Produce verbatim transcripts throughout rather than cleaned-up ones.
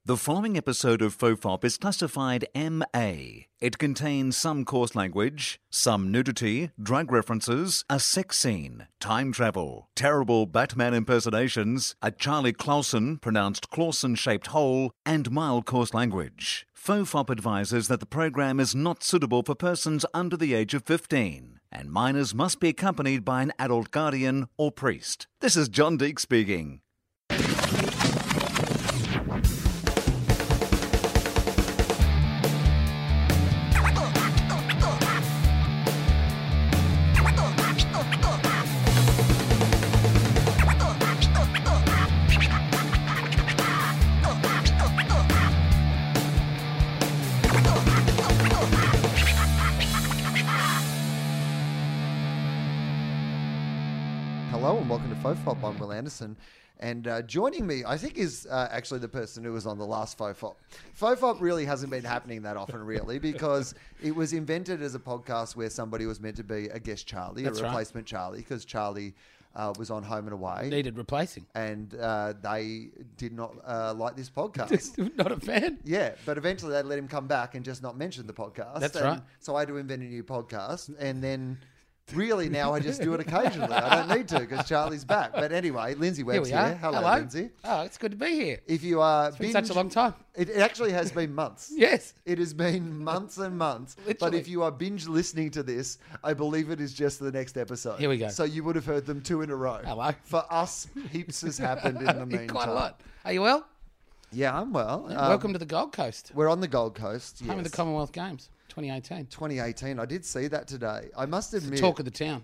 The following episode of Fofop is classified M A. It contains some coarse language, some nudity, drug references, a sex scene, time travel, terrible Batman impersonations, a Charlie Clausen, pronounced Clausen-shaped hole, and mild coarse language. Fofop advises that the program is not suitable for persons under the age of fifteen, and minors must be accompanied by an adult guardian or priest. This is John Deek speaking. Hello and welcome to Fofop. I'm Will Anderson, and uh, joining me, I think, is uh, actually the person who was on the last Fofop. Fofop really hasn't been happening that often, really, because it was invented as a podcast where somebody was meant to be a guest Charlie, That's a right. replacement Charlie, because Charlie uh, was on Home and Away, Needed replacing. and uh, they did not uh, like this podcast. Not a fan. Yeah, but eventually they let him come back and just not mention the podcast. That's and right. So I had to invent a new podcast, and then really now I just do it occasionally. I don't need to because Charlie's back. But anyway, Lindsay Here Webb's we here. are. Hello, Hello, Lindsay. Oh, it's good to be here. If you are It's been such a long time. it, it actually has been months. Yes. It has been months and months. But Literally. if you are binge listening to this, I believe it is just the next episode. Here we go. So you would have heard them two in a row. Hello. For us, heaps has happened in the meantime. Quite a lot. Are you well? Yeah, I'm well. Um, Welcome to the Gold Coast. We're on the Gold Coast. Home of the yes. Commonwealth Games, twenty eighteen. twenty eighteen. I did see that today. I must The admit. talk of the town.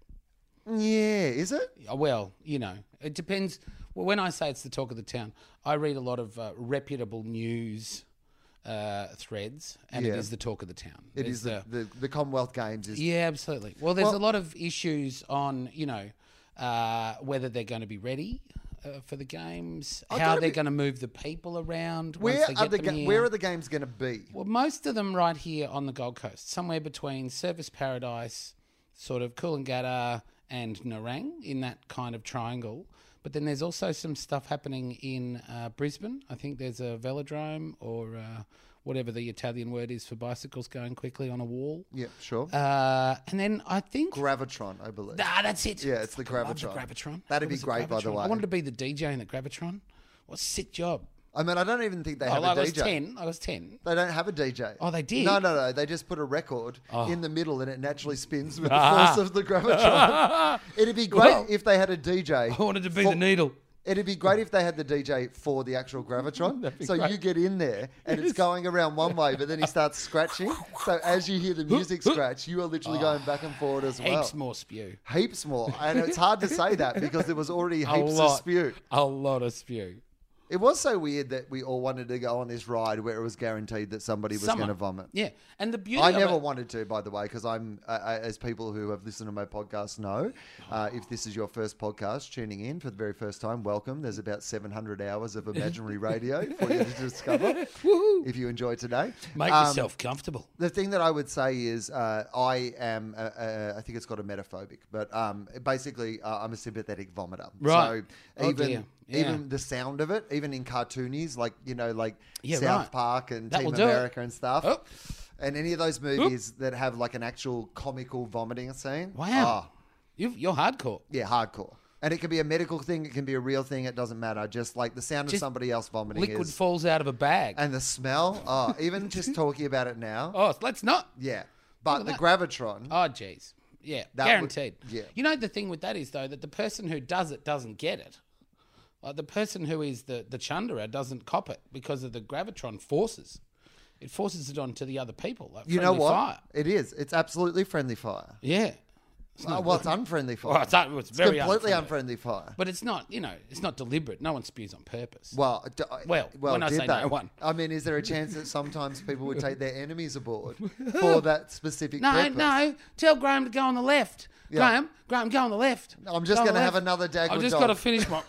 Yeah, is it? Uh, Well, you know, it depends. Well, when I say it's the talk of the town, I read a lot of uh, reputable news uh, threads, and Yeah. it is the talk of the town. It There's is the, the, the Commonwealth Games. Is Yeah, absolutely. Well, there's Well- a lot of issues on, you know, uh, whether they're going to be ready uh, for the games, I how gotta they're be- going to move the people around. where once they are get the them ga- here. where are the games going to be? Well, most of them right here on the Gold Coast, somewhere between Surfers Paradise, sort of Coolangatta and Nerang, in that kind of triangle. But then there's also some stuff happening in uh, Brisbane. I think there's a velodrome or uh, whatever the Italian word is for bicycles going quickly on a wall. Yeah, sure. Uh, and then I think... Gravitron, I believe. Ah, that's it. Yeah, it's the Fucking love Gravitron. The Gravitron. That'd What be was the great, by the Gravitron? way. I wanted to be the D J in the Gravitron. What a sick job. I mean, I don't even think they Oh, have like a I was D J. ten. I was ten. They don't have a D J. Oh, they did? No, no, no. They just put a record Oh. in the middle and it naturally spins with the Ah. force of the Gravitron. It'd be great Well, if they had a D J. I wanted to be for- the needle. It'd be great if they had the D J for the actual Gravitron. That'd be So great. you get in there and it's going around one way, but then he starts scratching. So as you hear the music scratch, you are literally going back and forward as well. Heaps more spew. Heaps more. And it's hard to say that because there was already A heaps of lot. spew. A lot of spew. It was so weird that we all wanted to go on this ride where it was guaranteed that somebody was Summer. going to vomit. Yeah. And the beauty I of never it, wanted to, by the way, because I'm, uh, uh, as people who have listened to my podcast know, uh, if this is your first podcast tuning in for the very first time, welcome. There's about seven hundred hours of imaginary radio for you to discover Woohoo. if you enjoy today. Make Um, yourself comfortable. The thing that I would say is uh, I am, uh, uh, I think it's called a metaphobic, but um, basically uh, I'm a sympathetic vomiter. Right. So Oh, even dear. Yeah. even the sound of it, even in cartoonies, like, you know, like Yeah, South right. Park and That Team will do it. America and stuff. Oh. And any of those movies that have like an actual comical vomiting scene. Wow. Oh, You've, you're hardcore. yeah, hardcore. And it can be a medical thing. It can be a real thing. It doesn't matter. Just like the sound of Just somebody else vomiting Liquid is. falls out of a bag. And the smell. Oh, even just talking about it now. oh, let's not. Yeah. But at the that. Gravitron. Oh, jeez. Yeah, That would- guaranteed. yeah. You know, the thing with that is, though, that the person who does it doesn't get it. Like the person who is the, the chundera doesn't cop it because of the Gravitron forces. It forces it onto the other people. Like You know friendly what? Fire. It is. It's absolutely friendly fire. Yeah. It's Oh, not well, good. it's unfriendly fire. Well, it's, un- it's very completely unfriendly. unfriendly fire. But it's not, you know, it's not deliberate. No one spews on purpose. Well, d- Well, when I did say they? no one. I mean, is there a chance that sometimes people would take their enemies aboard for that specific no, purpose? no. Tell Graham to go on the left. Yeah. Graham, Graham, go on the left. I'm just Go on going to the have left. another Dagwood I've just dog. got to finish my.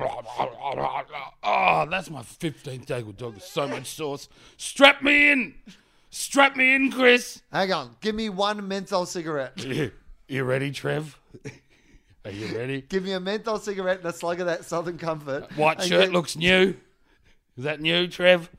Oh, that's my fifteenth Dagwood dog with so much sauce. Strap me in. Strap me in, Chris. Hang on. Give me one menthol cigarette. You, you ready, Trev? Are you ready? Give me a menthol cigarette and a slug of that Southern Comfort. White and shirt get- looks new. Is that new, Trev?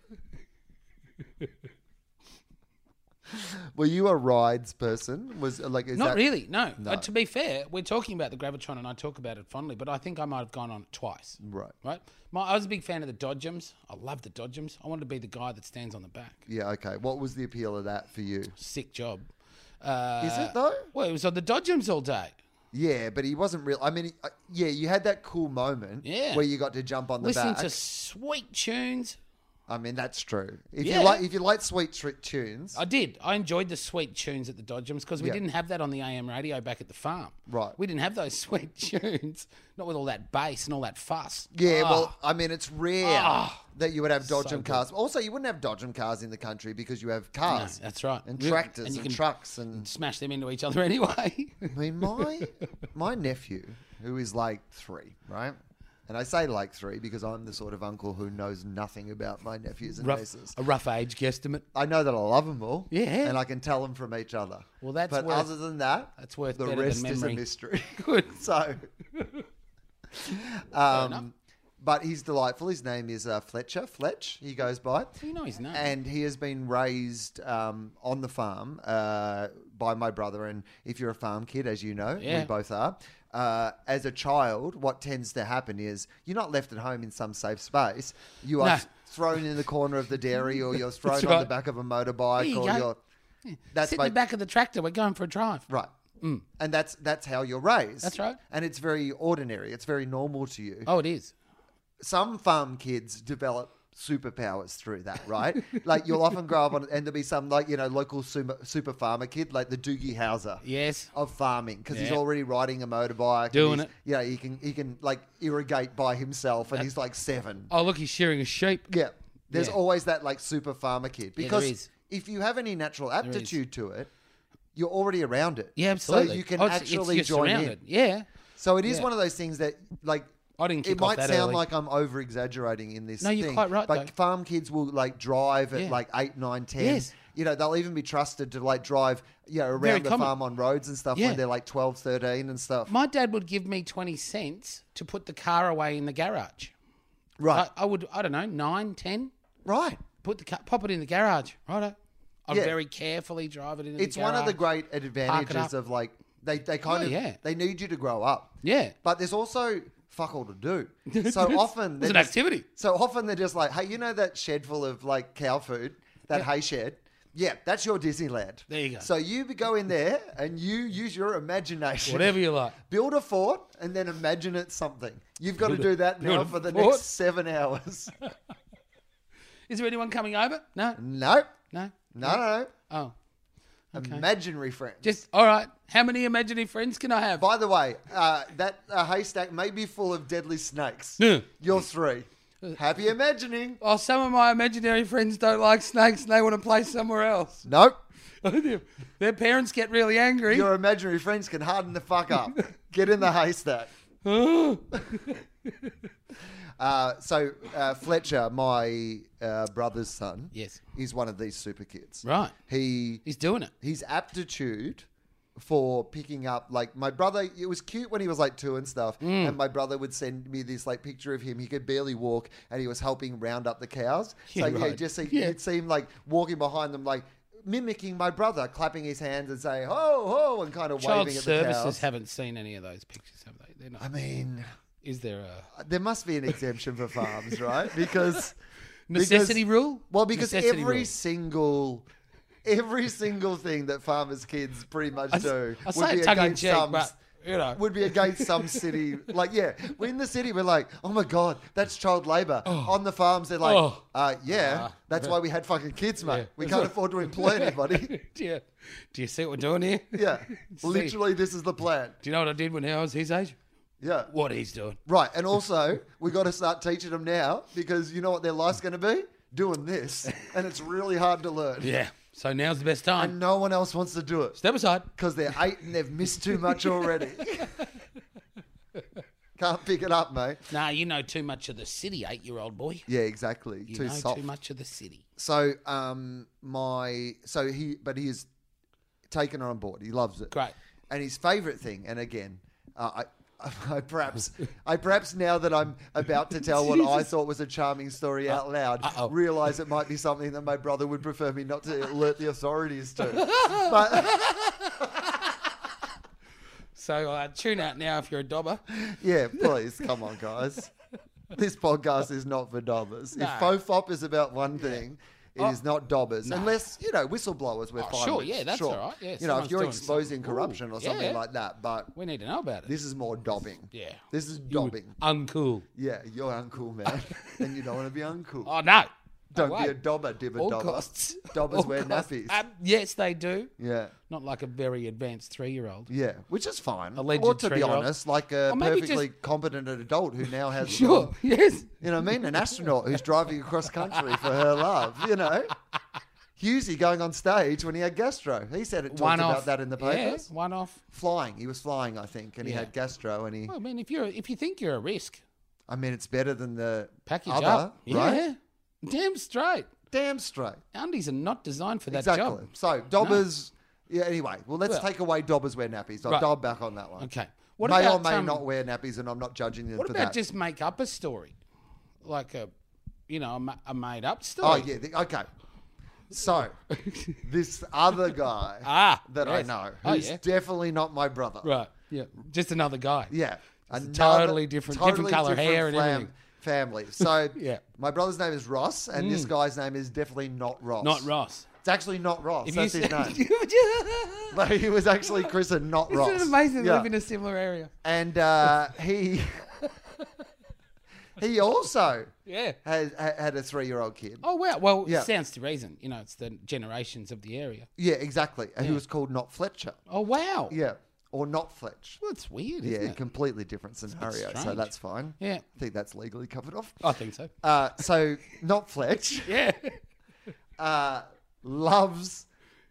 Were you a rides person? Was like is Not that, really, no. No. Uh, to be fair, we're talking about the Gravitron and I talk about it fondly, but I think I might have gone on it twice. Right. Right? My, I was a big fan of the Dodgems. I love the Dodgems. I wanted to be the guy that stands on the back. Yeah. Okay. What was the appeal of that for you? Sick job. Uh, Is it though? Well, it was on the Dodgems all day. Yeah, but he wasn't real. I mean, he, uh, yeah, you had that cool moment Yeah. where you got to jump on the Listening back. to sweet tunes. I mean, that's true. If Yeah. you like, if you like sweet tr- tunes, I did. I enjoyed the sweet tunes at the Dodgems because we Yeah. didn't have that on the A M radio back at the farm. Right. We didn't have those sweet tunes, not with all that bass and all that fuss. yeah. Ah. Well, I mean, it's rare Ah. that you would have So Dodgem good. cars. Also, you wouldn't have Dodgem cars in the country because you have No, cars that's right. and Really- tractors and, you can trucks and. smash them into each other anyway. I mean, my my nephew, who is like three, right? And I say like three because I'm the sort of uncle who knows nothing about my nephews and rough, nieces. a rough age guesstimate. I know that I love them all. Yeah. And I can tell them from each other. Well, that's But worth- other than that, that's worth the better than rest is a memory. mystery. Good. So, enough. um, but he's delightful. His name is uh, Fletcher. Fletch, he goes by. You know his name. And he has been raised um, on the farm uh, by my brother. And if you're a farm kid, as you know, Yeah. we both are. Uh, as a child, what tends to happen is you're not left at home in some safe space. You are No. thrown in the corner of the dairy, or you're thrown That's on the right. back of a motorbike, There you or go. you're that's Sit in my- the back of the tractor. We're going for a drive. right. And that's that's how you're raised. That's right. And it's very ordinary. It's very normal to you. Oh, it is. Some farm kids develop superpowers through that, right? Like you'll often grow up on, and there'll be some like you know local super, super farmer kid, like the Doogie Howser Yes. of farming, because he's Yeah. already riding a motorbike, and Doing he's- it. Yeah, he can he can like irrigate by himself, and he's like seven. Oh, look, he's shearing a sheep. Yeah, there's Yeah. always that like super farmer kid there because is. if you have any natural is. aptitude to it, you're already around it. Yeah, absolutely. So you can Oh, it's- actually it's, you're join in. surrounded. Yeah. So it is Yeah. one of those things that like. I didn't kick It off might that sound early. like I'm over exaggerating in this. No, you're thing, quite right, But though. farm kids will like drive at Yeah. like eight, nine, ten. Yes. You know, they'll even be trusted to like drive, you know, Very around the common. farm on roads and stuff Yeah. when they're like twelve, thirteen and stuff. My dad would give me twenty cents to put the car away in the garage. Right. I, I would, I don't know, nine, ten. right. Put the car, pop it in the garage. Righto. I'd Yeah. very carefully drive it into It's the one garage. of the great up. advantages of like they, they kind Oh, of yeah. they need you to grow up. Yeah. But there's also fuck all to do. So often It's they're an just- activity. So often they're just like, hey, you know that shed full of like cow food, that Yeah. hay shed? Yeah, that's your Disneyland. There you go. So you go in there and you use your imagination. Whatever you like. Build a fort and then imagine it's something. You've got to Build a- do that now build a for the fort? next seven hours. Is there anyone coming over? No. no, No. no, no. Oh. Okay. Imaginary friends. Just all right. How many imaginary friends can I have? By the way, uh, that uh, haystack may be full of deadly snakes. Yeah. You're three. Happy imagining. Oh, some of my imaginary friends don't like snakes and they want to play somewhere else. Nope. Their parents get really angry. Your imaginary friends can harden the fuck up. Get in the haystack. Uh, so uh, Fletcher, my uh, brother's son, Yes. is one of these super kids. Right. He He's doing it. his aptitude for picking up like my brother. It was cute when he was like two and stuff, Mm. and my brother would send me this like picture of him. He could barely walk, and he was helping round up the cows. Yeah, so yeah, right. just see, Yeah. you'd see him like walking behind them, like mimicking my brother, clapping his hands and saying "ho ho" and kind of Child waving at the services cows. haven't seen any of those pictures, have they? They're not. I mean, Is there a there must be an exemption for farms, right? Because necessity because- rule? Well, because Necessity every rule. single, every single thing that farmers' kids pretty much I, s- do I would say be it tongue in against cheek, some. but you know, Would be against some city, like yeah. We're in the city. We're like, oh my god, that's child labor. On the farms, they're like, Oh. uh, yeah, Ah. that's why we had fucking kids, mate. Yeah. We can't afford to employ anybody. do you do you see what we're doing here? Yeah, See. literally, this is the plan. Do you know what I did when I was his age? Yeah, What he's doing? right. And also, we got to start teaching them now because you know what their life's going to be doing this, and it's really hard to learn. Yeah. So now's the best time. And no one else wants to do it. Step aside. Because they're eight and they've missed too much already. Can't pick it up, mate. Nah, you know too much of the city, eight-year-old boy. Yeah, exactly. You too know soft. too much of the city. So, um, my so he, but he is taken on board. He loves it. Great. And his favourite thing, and again, uh, I I perhaps, I perhaps now that I'm about to tell what I thought was a charming story out loud, uh-oh. realise it might be something that my brother would prefer me not to alert the authorities to. But So uh, tune out now if you're a dobber. yeah, please, come on, guys. This podcast is not for dobbers. No. If Fofop is about one thing, it Oh, is not dobbers. no. Unless, you know, whistleblowers we're Oh, fine sure, with. yeah, that's sure. all right. Yeah, you know, if someone's you're doing exposing something. corruption Ooh, or something yeah. like that, but We need to know about it. this is more dobbing. Yeah. This is You would- dobbing. Uncool. Yeah, you're uncool, man. And you don't want to be uncool. Oh, no. Don't No be way. a dobber, dibber All dobber. costs. Dobbers All wear costs. nappies. Um, yes, they do. Yeah. Not like a very advanced three-year-old. Yeah, which is fine. Alleged or to be three-year-old. honest, like a Or maybe perfectly competent adult who now has, Sure, um, yes. you know what I mean? An astronaut who's driving across country for her love, you know? Husey going on stage when he had gastro. He said it talked One about off. that in the Yeah, papers. one off. Flying. He was flying, I think, and he Yeah. had gastro and he Well, I mean, if you're if you think you're a risk, I mean it's better than the package other, up. right? Yeah. Damn straight. Damn straight. Undies are not designed for that Exactly. job. So dobbers yeah, anyway, well let's Well- take away dobbers wear nappies. I'll Right. dial back on that one. Okay. What may about or may um, not wear nappies and I'm not judging them What for about that. just make up a story, like a, you know, a, ma- a made up Oh story? yeah, the, okay. So this other guy Ah, that I yes. know, Oh, who's yeah. definitely not my brother. Right. Yeah. Just another guy. Yeah. It's Another totally different- different colour hair and everything. family. So Yeah. my brother's name is Ross, and this guy's name is definitely not Ross. Not Ross. It's actually not Ross. If That's you his said- name. But he was actually christened not Ross. Isn't it amazing Yeah. to live in a similar area? And uh, he he also Yeah. has ha- had a three-year-old kid. Oh wow. Well, Yeah. it stands to reason. You know, it's the generations of the area. Yeah, exactly. And he Yeah. was called Not Fletcher. Oh wow. Yeah, or Not Fletch. Well, it's weird, Yeah, isn't it? completely different scenario. So strange. that's fine. Yeah. I think that's legally covered off. I think so. Uh, so Not Fletch Yeah. uh, loves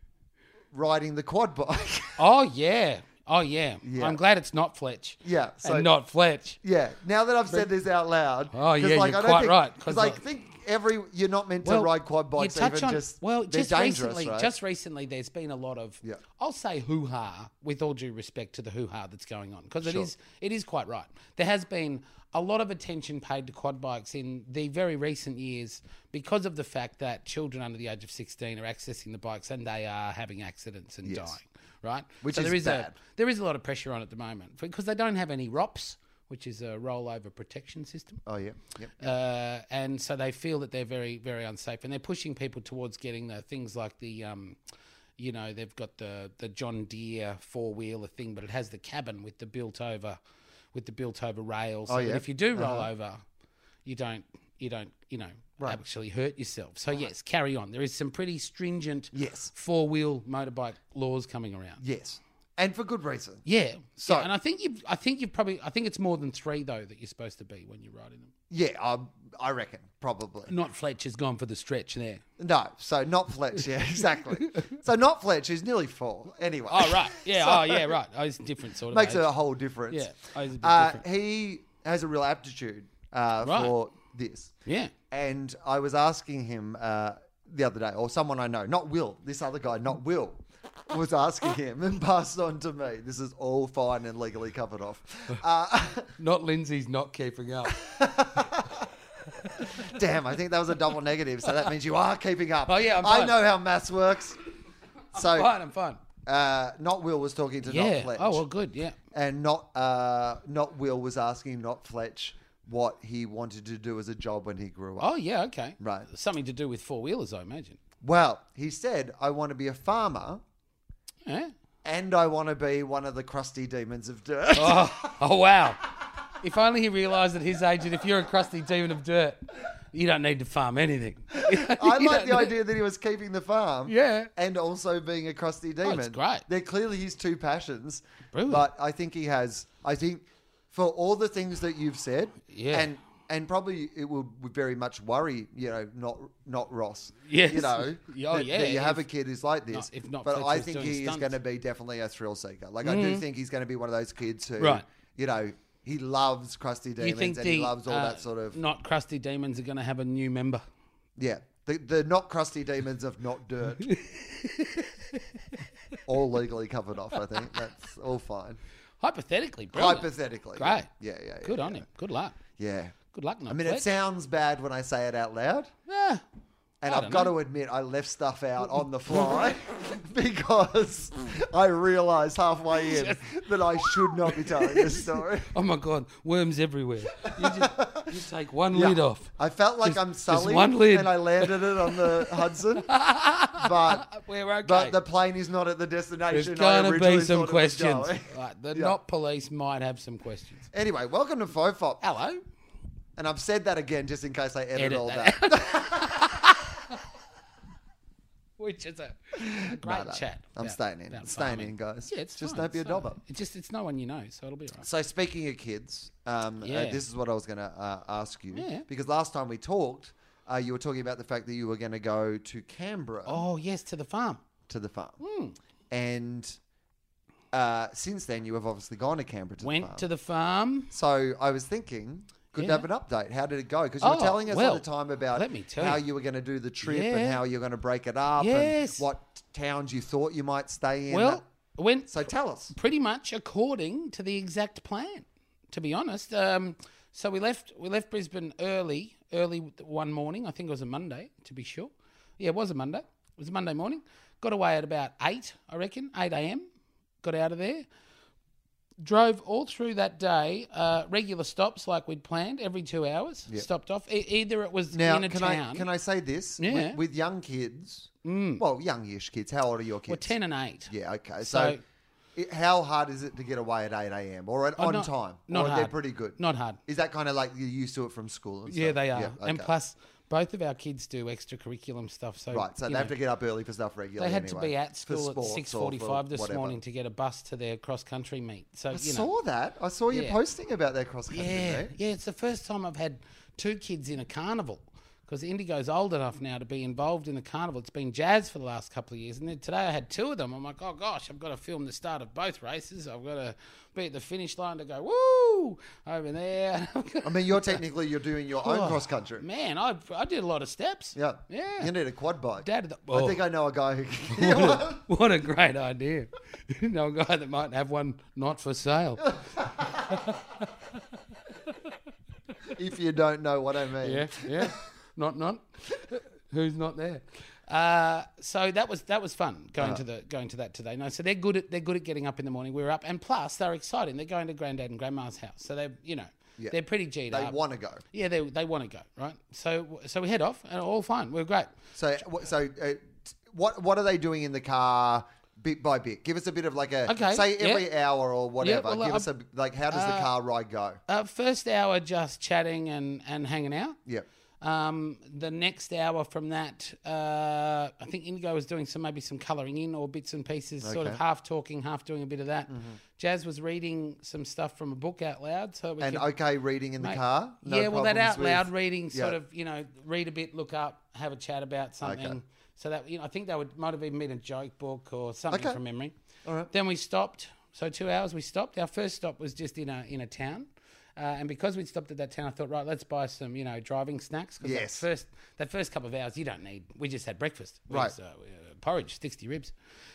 riding the quad bike. Oh yeah. Oh yeah. Yeah. I'm glad it's not Fletch. Yeah, so- and not Fletch. Yeah. Now that I've said this out loud. Oh, 'cause, yeah, like, you're I don't quite think, right, 'cause, Because like, like- think every you're not meant to Well, ride quad bikes. you touch Even on, just well, they're just dangerous, recently, right? just recently, there's been a lot of, Yeah. I'll say hoo ha, with all due respect to the hoo ha that's going on, because it Sure. is, it is quite right. There has been a lot of attention paid to quad bikes in the very recent years because of the fact that children under the age of sixteen are accessing the bikes and they are having accidents and Yes. dying. Right, Which so is there is bad. a there is a lot of pressure on at the moment because they don't have any R O P S, which is a rollover protection system. Oh yeah. Yep. Uh, and so they feel that they're very, very unsafe, and they're pushing people towards getting the things like the, um, you know, they've got the the John Deere four wheeler thing, but it has the cabin with the built over, with the built over rails. So Oh, that yeah? if you do roll over, you don't, you don't, you know, Right. actually hurt yourself. So yes, carry on. There is some pretty stringent Yes. four wheel motorbike laws coming around. Yes. And for good reason. Yeah. So- Yeah, and I think you've, I think you've probably, I think it's more than three though that you're supposed to be when you're riding them. Yeah, um, I reckon probably. Not Fletch has gone for the stretch there. No, so Not Fletch. Yeah, exactly. So Not Fletch is nearly four. Anyway. Oh right, yeah, So- oh yeah, right. Oh, it's a different sort of Makes age. a whole difference. Yeah, oh, it's a bit Uh, different. he has a real aptitude uh, Right. for this. Yeah. And I was asking him uh, the other day, or someone I know, not Will, this other guy, not Will, was asking him and passed on to me. This is all fine and legally covered off. Uh, Not Lindsay's not keeping up. damn, I think that was a double negative, so that means you are keeping up. Oh, yeah, I'm I fine. know how maths works. So, Fine, I'm fine. uh, not Will was talking to Yeah. Not Fletch. Oh well, good. Yeah. And not uh, not Will was asking Not Fletch what he wanted to do as a job when he grew up. Oh yeah. Okay. Right. Something to do with four wheelers, I imagine. Well, he said, I want to be a farmer Yeah. and I want to be one of the crusty demons of dirt. Oh, oh wow. If only he realised at his age that if you're a crusty demon of dirt, you don't need to farm anything. I like the idea that he was keeping the farm Yeah. and also being a crusty demon. it's great. They're clearly his two passions. Brilliant. But I think he has, I think for all the things that you've said, Yeah. and and probably it would very much worry, you know, not not Ross. Yes. You know, Oh, that, yeah, that you have if- a kid who's like this. not- if not but Fletcher I was think doing he is stunts. Mm-hmm. going to be definitely a thrill seeker. Like I do think he's going to be one of those kids who, Right. you know, he loves crusty You demons think and the he loves all uh, that sort of not crusty demons are going to have a new member? yeah. The the not crusty demons of not dirt. All legally covered off, I think. That's all fine. Hypothetically, brilliant. Hypothetically. Great. Yeah, yeah, yeah. Good yeah, on him. Good luck. Yeah. Good luck, I mean, it sounds bad when I say it out loud. Yeah. And I I've don't got know. to admit, I left stuff out on the fly because I realised halfway in that I should not be telling this story. Oh my God, worms everywhere. You just you take one Yeah. lid off. I felt like Just- I'm just sullied one lid. and I landed it on the Hudson. But, We're okay. but the plane is not at the There's destination going I to originally be some thought it was questions. going. Right, the Yeah. not police might have some questions. Anyway, welcome to Fofop. Hello. And I've said that again just in case I edit, Edit all that that. Which is a, a great No, no, chat. I'm about- staying in. about Staying farming. in, guys. Yeah, it's Just fine, don't be a it's fine. dobber. It's just it's no one you know, so it'll be all right. So speaking of kids, um, Yeah. uh, this is what I was going to uh, ask you. Yeah. Because last time we talked, uh, you were talking about the fact that you were going to go to Canberra Oh yes, to the farm. to the farm. Hmm. And uh, since then, you have obviously gone to Canberra to the Went farm. to the farm. So I was thinking, good Yeah. to have an update. How did it go? Because you were Oh, telling us well, at the time about let me tell how you. you were going to do the trip and Yeah. how you're going to break it up Yes. and what towns you thought you might stay in. Well, went so tell us. pretty much according to the exact plan. To be honest, um, so we left we left Brisbane early, early one morning. I think it was a Monday, to be sure. Yeah, it was a Monday. It was a Monday morning. Got away at about eight, I reckon, eight a.m. Got out of there. Drove all through that day, uh, regular stops like we'd planned, every two hours. Yep. Stopped off. E- either it was Now, in a can town. I can I say this? Yeah. With, with young kids, well, youngish kids. How old are your kids? well, ten and eight. Yeah, okay. So, So- it, how hard is it to get away at eight a.m. or at, Oh, on not- time? not or they're hard. pretty good? Not hard. Is that kind of like you're used to it from school? And Yeah, stuff? they are. Yeah, And okay. plus, both of our kids do extracurriculum stuff. So Right, so you they know, have to get up early for stuff regularly. They had anyway, to be at for school at sports or six for forty-five this whatever. morning to get a bus to their cross country meet. So I you know, saw that. I saw you Yeah. posting about their cross country. yeah, meet. yeah. It's the first time I've had two kids in a carnival because Indigo's old enough now to be involved in the carnival. It's been jazz for the last couple of years, and then today I had two of them. I'm like, oh gosh, I've got to film the start of both races. I've got to be at the finish line to go woo over there. I mean, you're technically you're doing your own Oh, cross country. Man, I I did a lot of steps. Yeah, Yeah. You need a quad bike. Dad of the, I oh. think I know a guy who. What a, what a great idea. You know, a guy that might have one not for sale. If you don't know what I mean. Yeah, yeah. Not, not. Who's not there? Uh, so that was that was fun going to the going to that today. No, so they're good at they're good at getting up in the morning. We were up, and plus they're exciting. They're going to Granddad and Grandma's house, so they you know Yeah. they're pretty G'd They up. want to go. Yeah, they they want to go right. So so we head off, and all fine. We're great. So, wh- so uh, t- what what are they doing in the car bit by bit? Give us a bit of like a Okay, say yeah. every hour or whatever. well, Give uh, us a like how does the car ride go? Uh, first hour just chatting and and hanging out. Yep. Um, the next hour from that, uh, I think Indigo was doing some maybe some colouring in or bits and pieces, sort of Okay. half talking, half doing a bit of that. Jazz was reading some stuff from a book out loud, so we And could, okay, reading in the mate, car. No yeah, well, that problems out loud with- reading, sort Yeah. of, you know, read a bit, look up, have a chat about something. Okay. So that you know, I think they would might have even been a joke book or something Okay. from memory. All right. Then we stopped. So two hours we stopped. Our first stop was just in a in a town. Uh, and because we'd stopped at that town, I thought, right, let's buy some, you know, driving snacks. 'Cause Yes. That first, that first couple of hours, you don't need. We just had breakfast. We Right. just, uh, uh, porridge, sixty ribs.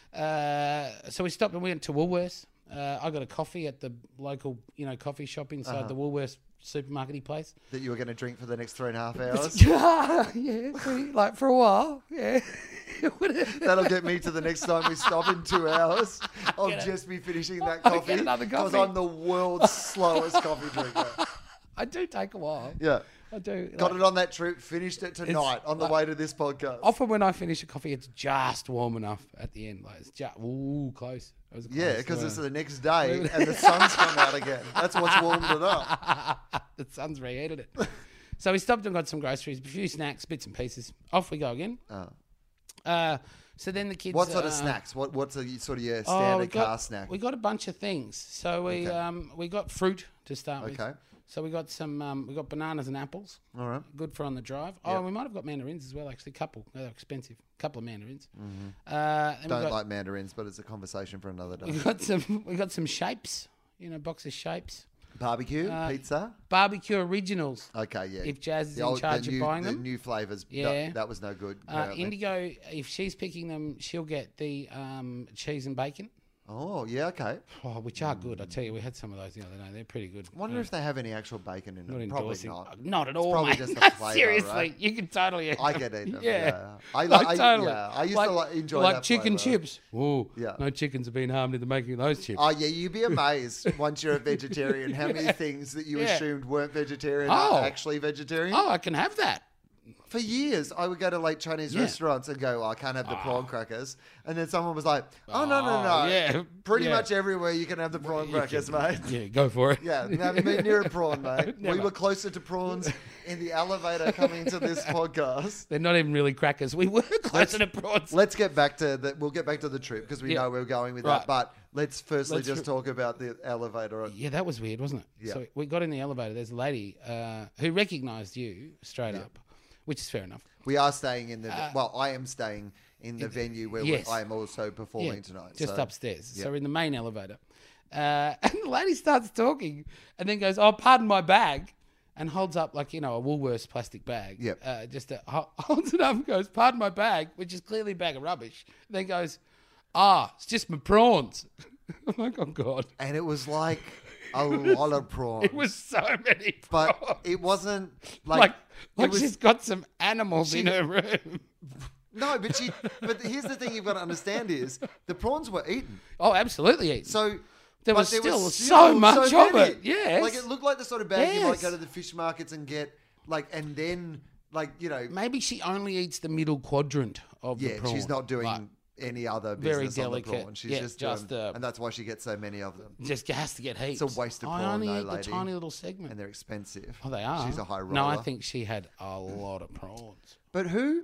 Uh, so we stopped and we went to Woolworths. Uh, I got a coffee at the local, you know, coffee shop inside Uh-huh. the Woolworths supermarket place. that you were going to drink for the next three and a half hours. yeah, pretty, like for a while. Yeah. That'll get me to the next time we stop in two hours. I'll Get it. just be finishing that I'll get coffee another because coffee. I'm the world's slowest coffee drinker. I do take a while. Yeah. I do. Got like- it on that trip, finished it tonight on the like- way to this podcast. Often when I finish a coffee, it's just warm enough at the end. Like it's just ooh close. It was Yeah, close, because uh, it's the next day and the sun's come out again. That's what's warmed it up. the sun's reheated it. So we stopped and got some groceries, a few snacks, bits and pieces. Off we go again. Oh. Uh, so then the kids. What sort of uh, snacks? What What's a, sort of your oh, standard we got, car snack? We got a bunch of things. So we Okay. um we got fruit to start with. Okay. So we got some um we got bananas and apples. All right. Good for on the drive. Oh, Yep. and we might have got mandarins as well. Actually, couple. They're expensive. Couple of mandarins. Uh, and we Don't got, like mandarins, but it's a conversation for another We day. got some. We got some shapes. You know, box of shapes. Barbecue, Uh, pizza. Barbecue originals. Okay, yeah. If Jazz is The in old- the charge new, of buying the them. new flavors. Yeah. That, that was no good. Uh, apparently. Indigo, if she's picking them, she'll get the um, cheese and bacon. Oh, yeah, okay. Oh, which are good. I tell you, we had some of those the other day. They're pretty good. I wonder Yeah. if they have any actual bacon in Not them. Probably endorsing. not. Not at all, probably mate. just the No, flavour, seriously, right? you can totally eat I them. get eat them. Yeah. Yeah. I, Like, I, totally. yeah. I used like, to like, enjoy like that chicken flavour. chips. Oh, Yeah. no chickens have been harmed in the making of those chips. Oh, yeah, you'd be amazed once you're a vegetarian how many things that you Yeah. assumed weren't vegetarian Oh. are actually vegetarian. Oh, I can have that. For years, I would go to like Chinese Yeah. restaurants and go, oh, I can't have the prawn crackers. And then someone was like, oh, no, no, Oh, no. yeah. Pretty Yeah. much everywhere you can have the prawn You crackers, can- mate. Yeah, go for it. Yeah, never been near a prawn, mate. We Never. were closer to prawns in the elevator coming into this podcast. They're not even really crackers. We were closer to prawns. Let's get back to the. We'll get back to the trip because we Yeah. know where we're going with Right. that. But let's firstly Let's just re- talk about the elevator. Yeah, that was weird, wasn't it? Yeah. So we got in the elevator. There's a lady uh, who recognised you straight up, which is fair enough. We are staying in the. Uh, well, I am staying in the venue where yes. we, I am also performing Yeah, tonight. just so. upstairs. yeah. So we're in the main elevator. Uh, and the lady starts talking and then goes, oh, pardon my bag. And holds up like, you know, a Woolworths plastic bag. Yep. Uh, just a, ho- holds it up and goes, pardon my bag, which is clearly a bag of rubbish. And then goes, ah, it's just my prawns. I'm like, oh, God. And it was like a lot of prawns. It was so many prawns. but it wasn't like, like, it like was. she's got some animals in She- her room. No, but she. But here's the thing you've got to understand is the prawns were eaten. Oh, absolutely. Eaten. So There but was still so much of many. it, yes. Like it looked like the sort of bag you might Yes. go to the fish markets and get, like, and then like you know, Maybe she only eats the middle quadrant of the yeah, prawn. she's not doing Like, any other very business on the delicate. prawn. She's Yeah, just, just, doing, uh, and that's why she gets so many of them. just has to get heaps. It's a waste of I prawn, only though, eat lady. the tiny little segment. And they're expensive. Oh, they are. She's a high roller. No, I think she had a lot of prawns. But who?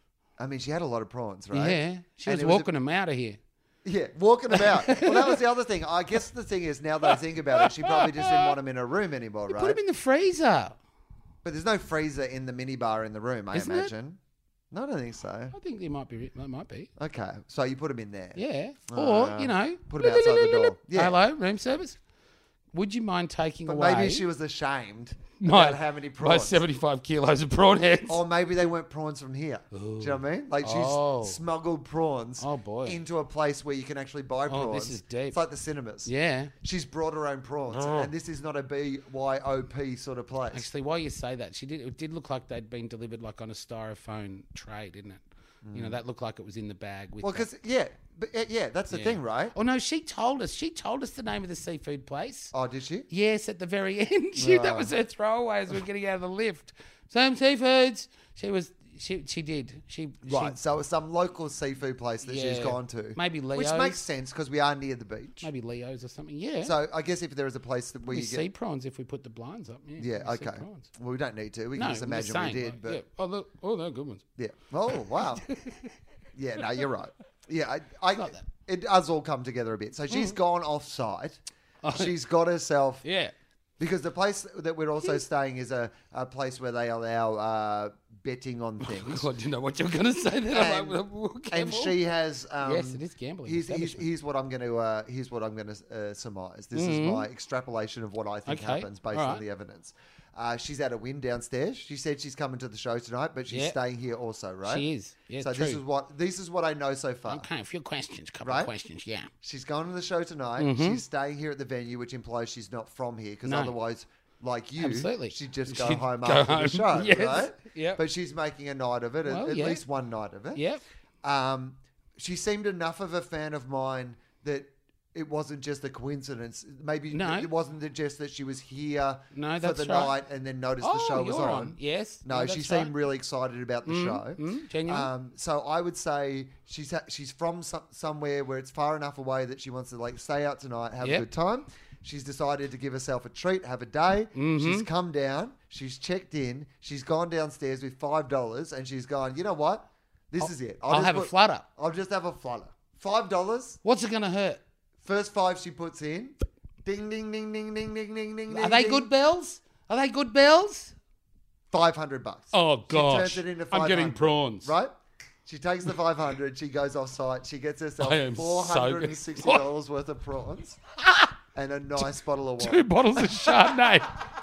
I mean, she had a lot of prawns, right? Yeah, she And was it was a- walking them out of here. Yeah, walking about. Well, that was the other thing. I guess the thing is, now that I think about it, she probably just didn't want them in her room anymore, right? Put them in the freezer. But there's no freezer in the minibar in the room, I Isn't it? imagine. No, I don't think so. I think they might be. That might be. Okay, so you put them in there. Yeah. Oh, Or yeah. you know, Put 'em outside the door. Yeah. Hello, room service. Would you mind taking But away maybe she was ashamed my, about how many my prawns. seventy-five kilos of prawn heads? Or maybe they weren't prawns from here. Do you know what I mean? Like she's Oh. smuggled prawns Oh, boy. into a place where you can actually buy prawns. Oh, this is deep. It's like the cinemas. Yeah. She's brought her own prawns. Oh. And this is not a B Y O P sort of place. Actually, while you say that, she did. It did look like they'd been delivered like on a styrofoam tray, didn't it? You know, that looked like it was in the bag with. well, the- because, yeah, but, uh, yeah, that's the Yeah. thing, right? Oh no, she told us. She told us the name of the seafood place. Oh, did she? Yes, at the very end. She, That Right. was her throwaway as we were getting out of the lift. Some seafoods. She was. She she did. She Right, She, so it's some local seafood place that she's Yeah. gone to. Maybe Which Leo's. makes sense because we are near the beach. maybe Leo's or something. Yeah. So I guess if there is a place that where we you sea get... prawns if we put the blinds up. Yeah. Yeah, we see okay. prawns. Well, we don't need to. We can No, just I'm just imagine we saying, did, like, but... yeah. Oh, look, oh, they're good ones. Yeah. Oh, wow. yeah, no, you're right. Yeah, I, I, not that. it does all come together a bit. So she's gone off-site. Oh. She's got herself... Yeah. Because the place that we're also staying is a, a place where they allow uh, betting on things. God, you know what you're going to say then. And, I'm like, well, and careful. she has... Um, Yes, it is gambling Here's, here's, establishment. here's what I'm going to uh, here's what I'm going to uh, surmise. This is my extrapolation of what I think Okay, happens based all on right. the evidence. Uh, she's at a win downstairs. She said she's coming to the show tonight, but she's Yeah. staying here also, right? She is. Yeah, so true. this is what this is what I know so far. Okay, a few questions, couple Right? of questions, yeah. She's going to the show tonight. She's staying here at the venue, which implies she's not from here because No. otherwise, like you, Absolutely. she'd just go She'd home go after home. the show, Yes. right? Yep. But she's making a night of it, at- Well, at yeah. least one night of it. Yep. Um, she seemed enough of a fan of mine that it wasn't just a coincidence. Maybe No. it wasn't just that she was here No, for that's the right. night and then noticed Oh, the show was you're on. on. Yes. No, No, she that's seemed right. really excited about the show. mm, genuine. Um, so I would say she's ha- she's from some, somewhere where it's far enough away that she wants to like stay out tonight, have Yep. a good time. She's decided to give herself a treat, have a day. Mm-hmm. She's come down. She's checked in. She's gone downstairs with five dollars, and she's gone. You know what? This is it. I'll just have a put- flutter. I'll just have a flutter. Five dollars. What's it going to hurt? First five she puts in. Ding ding ding ding ding ding ding ding. Are they ding. good bells? Are they good bells? Five hundred bucks. Oh, She turns it into five hundred. I'm getting prawns. Right? She takes the five hundred. She goes off site. She gets herself I am so four hundred and sixty dollars worth of prawns and a nice bottle of Two wine, bottles of Chardonnay.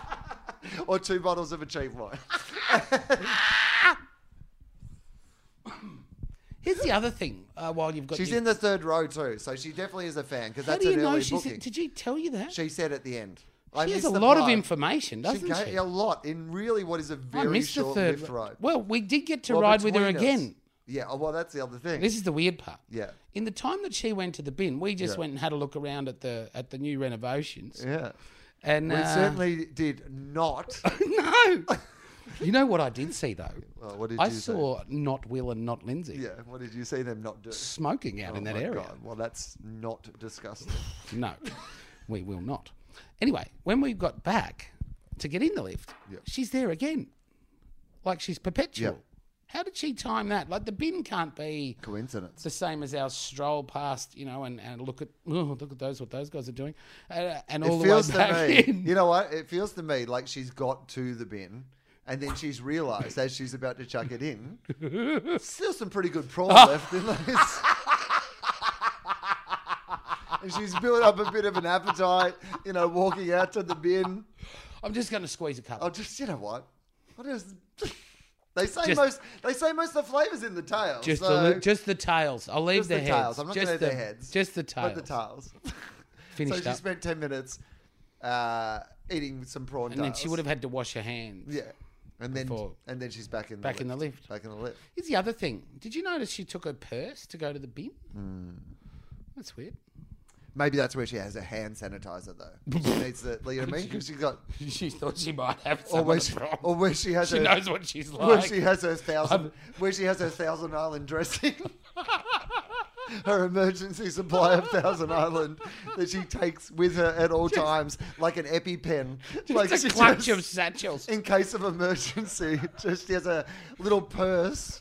or two bottles of a cheap wine. Here's the other thing. Uh, while you've got She's your, in the third row too, so she definitely is a fan because how that's do you an know early she's? booking. Did she tell you that? She said at the end. I She has missed a the lot of part. information, doesn't She she? gave a lot in really what is a I very missed the short third. lift row. Well, we did get to Well, ride with her between us. again. Yeah, oh, well, that's the other thing. This is the weird part. Yeah. In the time that she went to the bin, we just Yeah. went and had a look around at the at the new renovations. Yeah. And We uh, certainly did not. no. You know what I did see though? Well, what did I you say? saw not Will and not Lindsay Yeah, what did you see them not do? smoking out Oh in that my area. God. Well, that's not disgusting. No, we will not. Anyway, when we got back to get in the lift, Yeah. she's there again, like she's perpetual. Yeah. How did she time that? Like the bin can't be Coincidence. the same as our stroll past, you know, and, and look at oh, look at those what those guys are doing, uh, and all It the way feels to back me, in. you know what? It feels to me like she's got to the bin and then she's realised as she's about to chuck it in, still some pretty good prawn left in this. And she's built up a bit of an appetite, you know, walking out to the bin. I'm just going to squeeze a couple. Oh, just, you know what? What is... They say Just- most. They say most of the flavors in the tails. Just so the li- just the tails. I'll leave just the, the heads. tails. I'm not just going to the their heads. Just the tails. but the tails. Finished so she up. spent ten minutes uh, eating some prawn and then tails. she would have had to wash her hands. Yeah, and then Before- and then she's back in the Back lift. in the lift. Back in the lift. Here's the other thing. Did you notice she took her purse to go to the bin? Hmm. That's weird. Maybe that's where she has a hand sanitizer though. She needs the. You know what I mean? Because she's got. She thought she might have Or some where of the she, problem. or where she has She her, knows what she's where like. she has her thousand, I'm- where she has her Thousand Island dressing, her emergency supply of Thousand Island that she takes with her at all times, like an EpiPen, like Just a she clutch just- of satchels. in case of emergency. Just she has a little purse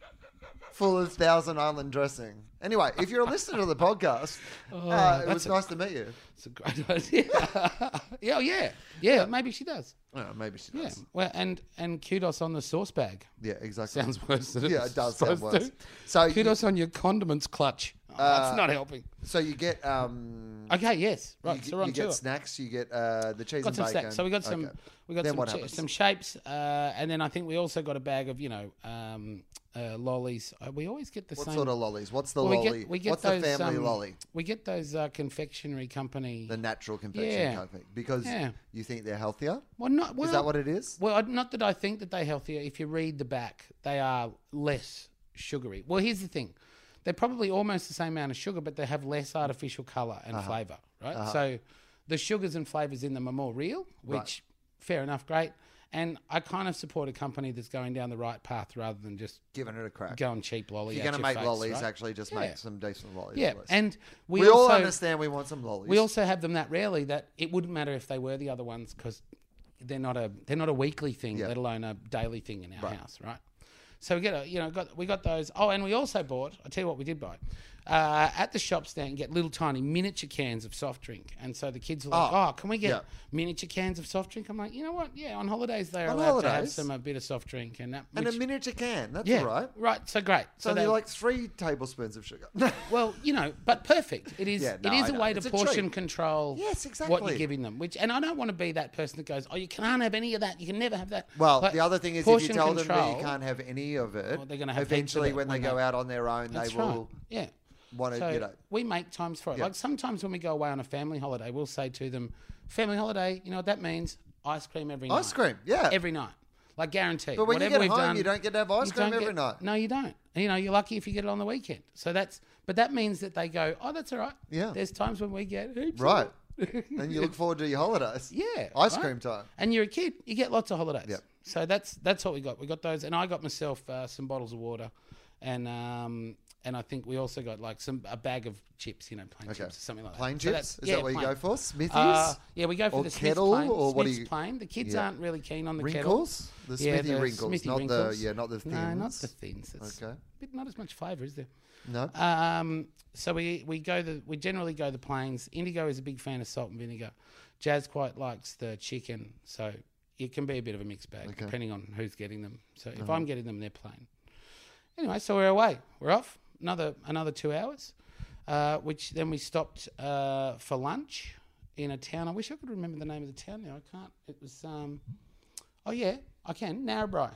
full of Thousand Island dressing. Anyway, if you're a listener to the podcast, uh, it was that's a- nice to meet you. It's a great idea. yeah, oh, yeah, yeah. Maybe she does. Oh, maybe she Yeah. does. Well, and and kudos on the sauce bag. Yeah, exactly. Sounds worse than it's Yeah, it does sound supposed worse. to. So you- kudos on your condiments clutch. Oh, Uh, that's not helping. So you get um, Okay, yes, right. you, so we're on you tour. get snacks. You get uh, the cheese got and some bacon. snacks. So we got some. Okay. We got Then some, what cha- happens? some shapes, uh, and then I think we also got a bag of you know um, uh, lollies. Uh, we always get the What same. sort of lollies? What's the Well, we lolly? get we get What's those, the family um, lolly? We get those uh, confectionery company. The natural confection Yeah. company. Because Yeah. you think they're healthier? well, not well, Is that what it is? Well, I- not that I think that they're healthier. If you read the back, they are less sugary. Well, here's the thing. They're probably almost the same amount of sugar, but they have less artificial colour and flavour, right? So the sugars and flavours in them are more real, which, Right. fair enough, great. And I kind of support a company that's going down the right path rather than just Giving it a crack. going cheap lolly. If you're going to make face, lollies, right? actually just Yeah. make some decent lollies. Yeah, please. and we, we, all also, understand we want some lollies. we also have them that rarely that it wouldn't matter if they were the other ones because they're not a they're not a weekly thing, Yeah. let alone a daily thing in our Right. house, right? So we get a, you know got we got those. Oh, and we also bought. I tell you what, we did buy uh, at the shop stand. Get little tiny miniature cans of soft drink, and so the kids are like, Oh, "Oh, can we get yeah. miniature cans of soft drink?" I'm like, you know what? Yeah, on holidays they're On allowed to have holidays? some a bit of soft drink and that. and which- a miniature can. That's yeah, all right. right. So great. It's So only they, like three tablespoons of sugar. well, you know, but perfect. It is. Yeah, no, it is I a know. way It's to a portion treat. control. Yes, What exactly. you're giving them, which, and I don't want to be that person that goes, "Oh, you can't have any of that. You can never have that." Well, Like, the other thing is, if you portion tell them that control- you can't have any of it, Well, they're gonna have heaps of eventually it when they when go they- out on their own, That's they right. will Yeah. want to, So you know. we make times for it. Yeah. Like sometimes when we go away on a family holiday, we'll say to them, "Family holiday, you know what that means? Ice cream every night. Ice cream, yeah. every night, like guaranteed." But when Whatever you get we've home, done, you don't get to have ice you cream don't every get- night. No, you don't. And, you know, you're lucky if you get it on the weekend. So that's, but that means that they go, "Oh, that's all right." Yeah. There's times when we get heaps of Right. it. And you look forward to your holidays. Yeah, Ice right? cream time. And you're a kid, you get lots of holidays. Yep. So that's that's what we got. We got those, and I got myself uh, some bottles of water, and um, and I think we also got like some a bag of chips, you know, plain Okay. chips or something like Plain that. So chips? that's- Is yeah, that what you plain. go for? Smithies? Uh, yeah, we go for Or the Smith's kettle, plain. or what do Smith's you- plain. The kids Yeah. aren't really keen on the Wrinkles? The kettle. Smithy yeah, the wrinkles, Smithy not the- wrinkles. yeah, not the No, not thins. the thins. It's Okay. bit, not as much flavour, is there? No? Um, so we, we go the we generally go the plains. Indigo is a big fan of salt and vinegar. Jazz quite likes the chicken, so it can be a bit of a mixed bag Okay. depending on who's getting them. So if I'm getting them, they're plain. Anyway, so we're away. We're off another another two hours, uh, which then we stopped uh, for lunch in a town. I wish I could remember the name of the town now. I can't. It was um, oh yeah, I can Narrabri.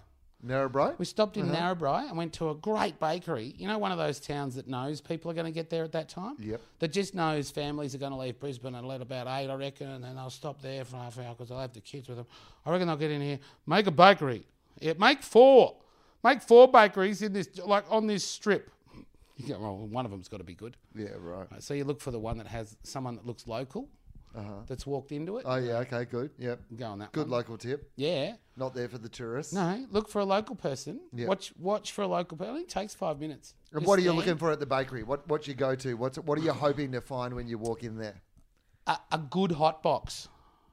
Narrabri? We stopped in uh-huh. Narrabri and went to a great bakery. You know, one of those towns that knows people are going to get there at that time? Yep. That just knows families are going to leave Brisbane at about eight, I reckon, and then they'll stop there for half an hour because they'll have the kids with them. I reckon they'll get in here, make a bakery. Yeah, make four. Make four bakeries in this, like on this strip. You go, well, one of them's got to be good. Yeah, right. right. So you look for the one that has someone that looks local. Uh-huh. That's walked into it. Oh, yeah, okay, good. Yep. Go on that Good one. local tip. Yeah. Not there for the tourists. No, look for a local person. Yep. Watch watch for a local person. It only takes five minutes. And Just what are you stand. looking for at the bakery? What what you go to? What's What are you hoping to find when you walk in there? A, a good hot box.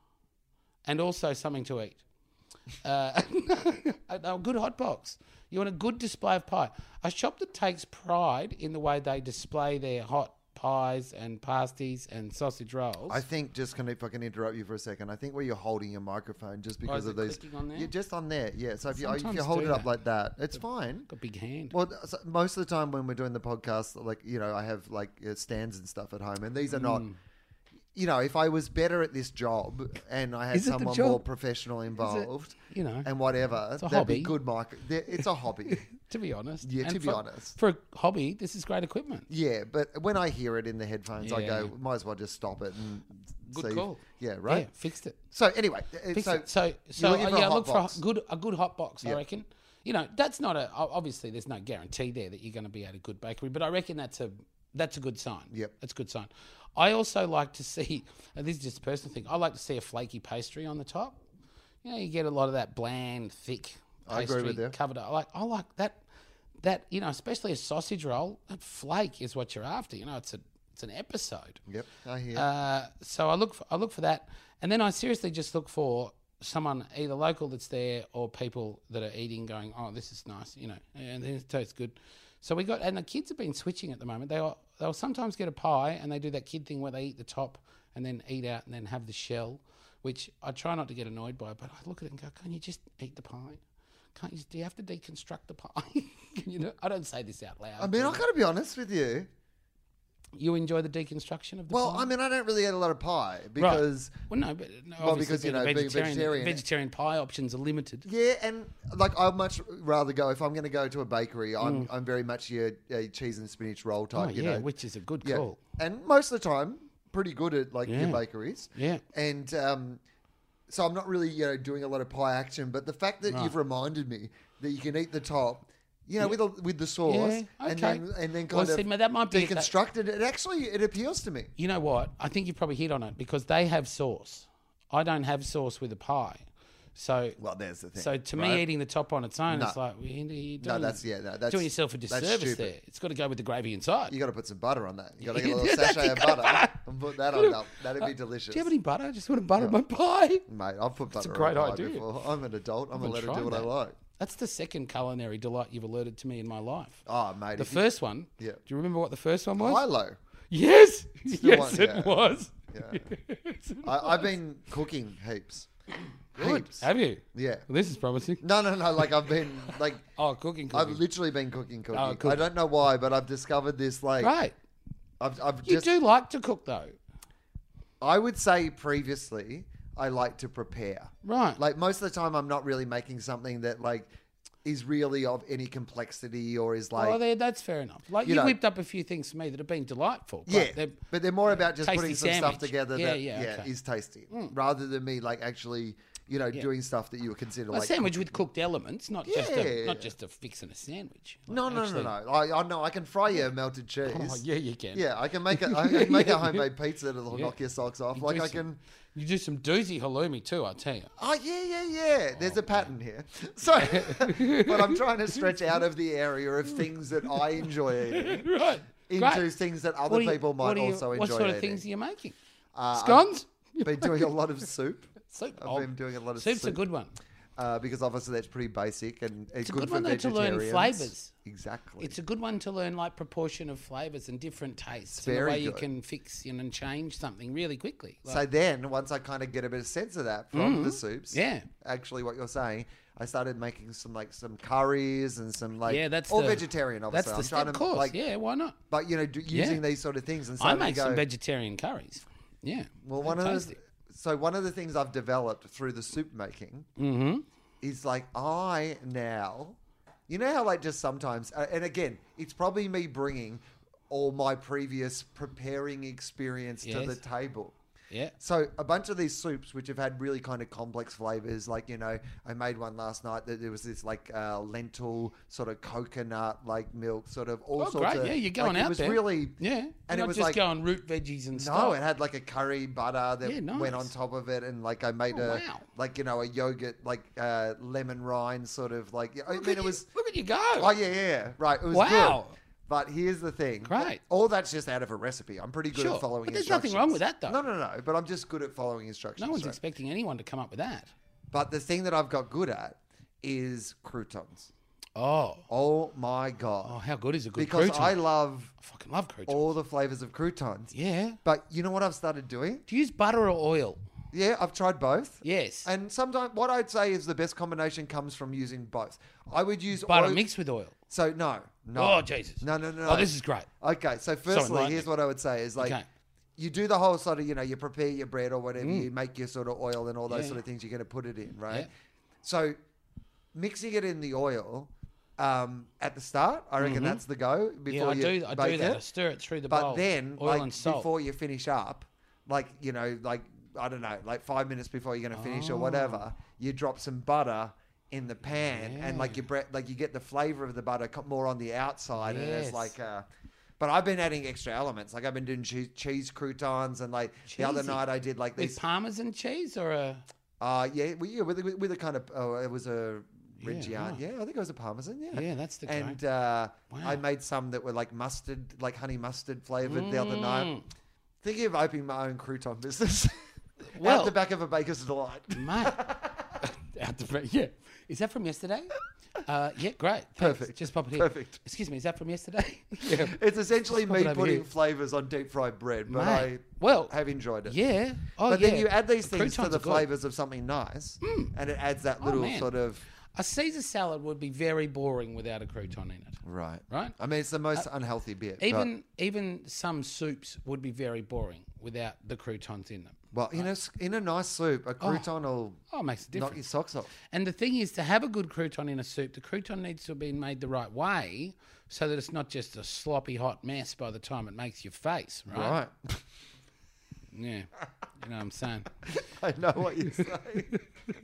And also something to eat. Uh, a, a good hot box. You want a good display of pie. A shop that takes pride in the way they display their hot pies and pasties and sausage rolls. I think, just can if I can interrupt you for a second, I think where you're holding your microphone, just because oh, of those, on there? you're just on there, yeah. So if you if Sometimes you hold do it up that. like that, it's fine. Got a big hand. Well, so most of the time when we're doing the podcast, like you know, I have like uh, stands and stuff at home, and these are not. You know, if I was better at this job and I had Is it the someone job? more professional involved, you know, and whatever, it's a that'd hobby. be good. Micro, it's a hobby. To be honest. Yeah, And to be for, honest. For a hobby, this is great equipment. Yeah, but when I hear it in the headphones, I Yeah. go, might as well just stop it and Good see. call. Yeah, right. Yeah, fixed it. So anyway, uh, Fixed so it. So, so looking uh, for a yeah, hot look box. for a good, a good hot box, Yeah. I reckon. You know, that's not a, obviously there's no guarantee there that you're going to be at a good bakery, but I reckon that's a, that's a good sign. Yep. That's a good sign. I also like to see, and this is just a personal thing, I like to see a flaky pastry on the top. You know, you get a lot of that bland, thick I pastry agree with you. covered up. I like, I like that, that, you know, especially a sausage roll, that flake is what you're after. You know, it's a, it's an episode. Yep, I hear. Uh, so I look for, I look for that, and then I seriously just look for someone either local that's there or people that are eating, going, oh, this is nice, you know, and it tastes good. So we got, and the kids have been switching at the moment. They will, they'll sometimes get a pie, and they do that kid thing where they eat the top and then eat out and then have the shell, which I try not to get annoyed by. But I look at it and go, can't you just eat the pie? Can't you? Do you have to deconstruct the pie? You know, I don't say this out loud. I mean, I've got to be honest with you. You enjoy the deconstruction of the Well, pie? I mean, I don't really eat a lot of pie because, Well, no, but no, Well, obviously because, you being know, a being vegetarian, vegetarian- vegetarian pie options are limited. yeah, and like I'd much rather go if I'm going to go to a bakery. I'm I'm very much your uh, cheese and spinach roll Mm. Oh, type. you yeah, know, which is a good yeah, call. and most of the time, pretty good at like your Yeah. bakeries. Yeah. and um, so I'm not really you know doing a lot of pie action. But the fact that Right. you've reminded me that you can eat the top. You know, with a, with the sauce, Yeah, and okay. then and then Well, kind see, of ma- that might be- deconstructed. It actually it appeals to me. You know what? I think you probably hit on it because they have sauce. I don't have sauce with a pie. So, Well, there's the thing. so to right? me, eating the top on its own, No. it's like, well, you- you're No, doing, that's yeah, no, that's doing yourself a that's disservice stupid. there. It's got to go with the gravy inside. You got to put some butter on that. You got to get a You little gotta sachet of put butter butter. and put that on up. That'd be delicious. Do you have any butter? I just want to butter my pie. Mate, I've put butter a great on pie idea. before. I'm an adult. I'm haven't allowed to do tried what I that. like. That's the second culinary delight you've alerted to me in my life. Oh, mate. The if you- first one, Yeah. do you remember what the first one was? Milo. Yes, Still yes, one, it yeah. was. Yeah. Yes, it I, I've was. been cooking heaps. Good. Heaps. Have you? Yeah. Well, this is promising. No, no, no. Like I've been like Oh, cooking, I've cooking. literally been cooking, cooking. Oh, cool. I don't know why, but I've discovered this. Like Right. I've, I've You just. do like to cook, though. I would say previously I like to prepare. Right. Like most of the time, I'm not really making something that like is really of any complexity or is like. Well, there, that's fair enough. Like, you you know- whipped up a few things for me that have been delightful. But Yeah, they're- but they're more about just tasty putting some sandwich. stuff together Yeah, that yeah, yeah, okay. is tasty, rather than me like actually, you know, doing stuff that you would consider a like sandwich with cooked elements, not just a, Yeah. not just a fixing a sandwich. Like, No, no, actually- no, no. I, I know I can fry you a melted cheese. Oh, yeah, you can. Yeah, I can make a I can make a homemade pizza that'll Yeah. knock your socks off. You Like do I some- can. You do some doozy halloumi too, I tell you. Oh yeah, yeah, yeah. There's a pattern here. So, but I'm trying to stretch out of the area of things that I enjoy eating Right. into Great. things that What other do you- people what might do you- also enjoy What sort of eating. things are you making? Uh, Scones? I've been doing a lot of soup. Soup. I've Oh, been doing a lot of Soup's soup. a good one. Uh, because obviously that's pretty basic and it's, a good, good for one, though, to learn vegetarians. flavours. Exactly. It's a good one to learn like proportion of flavours and different tastes. It's and the very way you good. can fix you know, and change something really quickly. Like, So then, once I kind of get a bit of sense of that from the soups, yeah. actually what you're saying, I started making some like some curries and some like yeah, that's all the, vegetarian. Obviously, That's the I'm step trying to course. like, yeah, why not? but you know, do, Yeah. using these sort of things and I starting make to go. some vegetarian curries. Yeah. well, they're one of tasty. the so one of the things I've developed through the soup making Mm-hmm. is like I now, you know how like just sometimes, uh, and again, it's probably me bringing all my previous preparing experience to Yes. the table. Yeah. So a bunch of these soups, which have had really kind of complex flavors, like, you know, I made one last night that there was this like uh, lentil sort of coconut like milk, sort of all Oh, sorts great. of. Yeah, you're going like, out It was there. really. Yeah. And And it not was just like going root veggies and no, stuff. it had like a curry butter that Yeah, went on nice. top of it, and like I made Oh, a wow. like you know a yogurt like uh, lemon rind sort of like. I Look mean, at it you- was. Look at you go. Oh yeah, yeah, right. It was Wow. good. But here's the thing. Great. All that's just out of a recipe. I'm pretty good Sure. at following But there's instructions. nothing wrong with that, though. No, no, no. But I'm just good at following instructions. No one's right? expecting anyone to come up with that. But the thing that I've got good at is croutons. Oh. Oh my god. Oh, how good is a good because crouton? I love I fucking love croutons. all the flavors of croutons. Yeah. But you know what I've started doing? Do you use butter or oil? Yeah, I've tried both. Yes. And sometimes what I'd say is the best combination comes from using both. I would use butter oil. mixed with oil. So no, no. Oh, Jesus. No, no, no. Oh, this is great. Okay, so firstly, enlighten here's me. what I would say is like Okay. you do the whole sort of, you know, you prepare your bread or whatever, you make your sort of oil and all those Mm. Yeah. sort of things you're going to put it in, right? Yeah. So mixing it in the oil um, at the start, I reckon that's the go before Mm-hmm. Yeah, I you do. I bake do that. it. I stir it through the But bowl. then, oil like and salt. before you finish up, like, you know, like, I don't know, like five minutes before you're going to finish or whatever, you drop some butter in the pan and like Yeah. your bread, like you get the flavor of the butter co- more on the outside and it's Yes. like, uh, but I've been adding extra elements. Like I've been doing cheese, cheese croutons and like the other Cheesy. night I did like with these, Parmesan cheese or a... uh, yeah, we, yeah, with, with, with a kind of, oh, it was a Reggiano. right. Yeah, I think it was a Parmesan. Yeah. Yeah, that's the And great. uh, Wow. I made some that were like mustard, like honey mustard flavored the other night. Mm. Thinking of opening my own crouton business. Well- Out the back of a baker's delight. Mate. Out the front, yeah. Is that from yesterday? Uh, yeah, great. Thanks. Perfect. Just pop it here. Perfect. Excuse me, is that from yesterday? yeah. It's essentially Just pop me it over putting here. flavors on deep fried bread, but Mate. I Well, have enjoyed it. Yeah. Oh, But yeah. then you add these things to Croutons the are good. flavors of something nice, and it adds that Oh, little man. sort of A Caesar salad would be very boring without a crouton in it. right. Right? I mean, it's the most unhealthy bit. but- Even even some soups would be very boring without the croutons in them. well, in a s- in a nice soup, a crouton will Oh, it makes a knock your difference. socks off. And the thing is, to have a good crouton in a soup, the crouton needs to have been made the right way so that it's not just a sloppy hot mess by the time it makes your face, right? Right. Yeah. You know what I'm saying? I know what you're saying.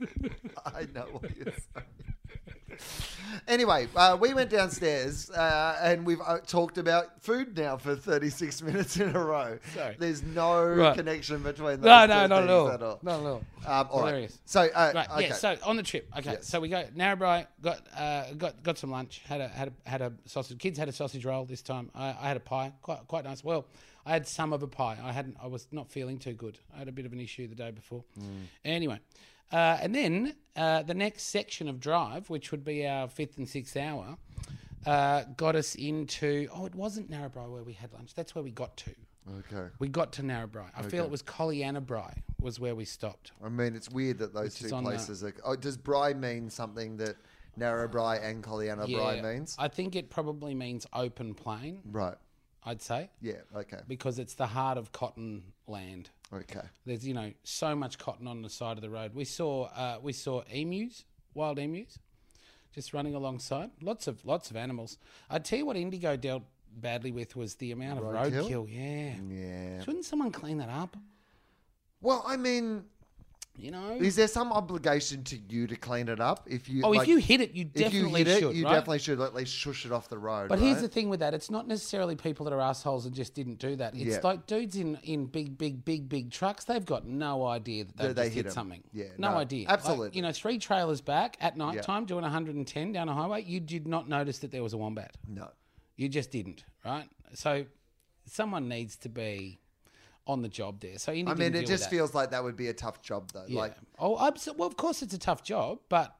I know what you're saying. Anyway, uh, we went downstairs uh, and we've uh, talked about food now for thirty-six minutes in a row. Sorry. There's no Right. connection between those No, two no, not things at all. at all. Not at all. Um, all right. Hilarious. So, uh, Right, okay. yeah. So on the trip, okay. Yes. So we go Narrabri, got uh, got got some lunch. Had a had a had a sausage. Kids had a sausage roll this time. I, I had a pie, quite quite nice. Well, I had some of a pie. I hadn't. I was not feeling too good. I had a bit of an issue the day before. Anyway, uh, and then uh, the next section of drive, which would be our fifth and sixth hour, uh, got us into. Oh, it wasn't Narrabri where we had lunch. That's where we got to. Okay. We got to Narrabri. I feel it was Collianabri was where we stopped. I mean, it's weird that those Which is two on the- places are. Oh, does Bry mean something that Narrabri and Colliana Bry means? I think it probably means open plain, Right. I'd say, Yeah. Okay. because it's the heart of cotton land. Okay. There's, you know, so much cotton on the side of the road. We saw uh, we saw emus, wild emus, just running alongside. Lots of lots of animals. I'd tell you what Indigo dealt badly with was the amount of Roadkill? roadkill. Yeah. Yeah. Shouldn't someone clean that up? Well, I mean, You know? is there some obligation to you to clean it up? If you Oh, like, if you hit it, you if you definitely hit it, should, you right? definitely should at least shush it off the road. But right? here's the thing with that: it's not necessarily people that are assholes and just didn't do that. It's Yeah. like dudes in, in big, big, big, big trucks. They've got no idea that they've That they just hit hit 'em. something. Yeah, no, no, idea. Like, absolutely. you know, three trailers back at night time doing one hundred ten down a highway. You did not notice that there was a wombat. No. You just didn't, right? So someone needs to be on the job there. So Indy I mean, didn't it deal with just that. feels like that would be a tough job, though. Yeah. Like, oh, abso- well, of course it's a tough job, but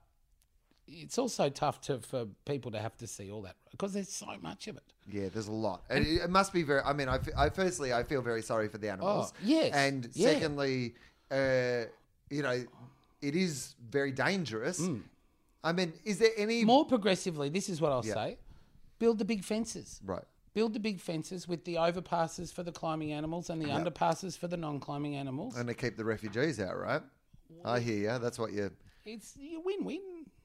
it's also tough to for people to have to see all that because there's so much of it. yeah, there's a lot. And it, it must be very. I mean, I, f- I firstly, I feel very sorry for the animals. Oh, yes, And yeah. secondly, uh, you know, it is very dangerous. I mean, is there any More progressively, this is what I'll Yeah. say: build the big fences. right? Build the big fences with the overpasses for the climbing animals and the underpasses for the non-climbing animals. And to keep the refugees out, right? I hear you. That's what you. It's a win-win.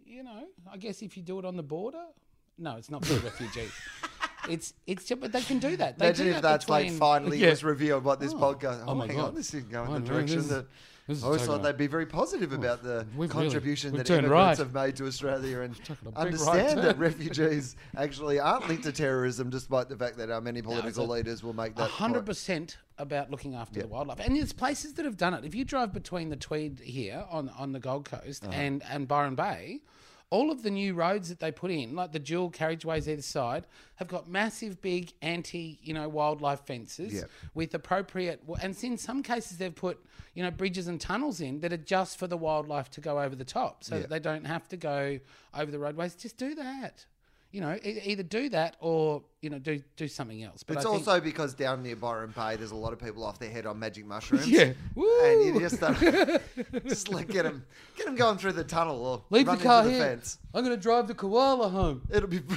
you know, I guess if you do it on the border, no, it's not for refugees. It's it's just, but they can do that. They Imagine do if that that's between, like finally yeah. it was revealed what this Oh. podcast. Oh, Oh my hang God. on, this is going Oh, in the no, direction this- that this is I always taking thought a- they'd be very positive about the we've really- contribution we've that turned immigrants right. have made to Australia and taken a big understand right that turn. refugees actually aren't linked to terrorism, despite the fact that our many political it's a- leaders will make A that hundred point. percent about looking after Yep. the wildlife, and there's places that have done it. If you drive between the Tweed here on on the Gold Coast Uh-huh. and and Byron Bay, all of the new roads that they put in, like the dual carriageways either side, have got massive, big anti, you know, wildlife fences Yep. with appropriate. And in some cases, they've put, you know, bridges and tunnels in that are just for the wildlife to go over the top, so Yep. that they don't have to go over the roadways. Just do that. You know, e- either do that or, you know, do do something else. But It's I think- also because down near Byron Bay, there's a lot of people off their head on magic mushrooms. Yeah. And you Woo! just, uh, just like get them, get them going through the tunnel or Leave run the car into the here. fence. I'm going to drive the koala home. It'll be.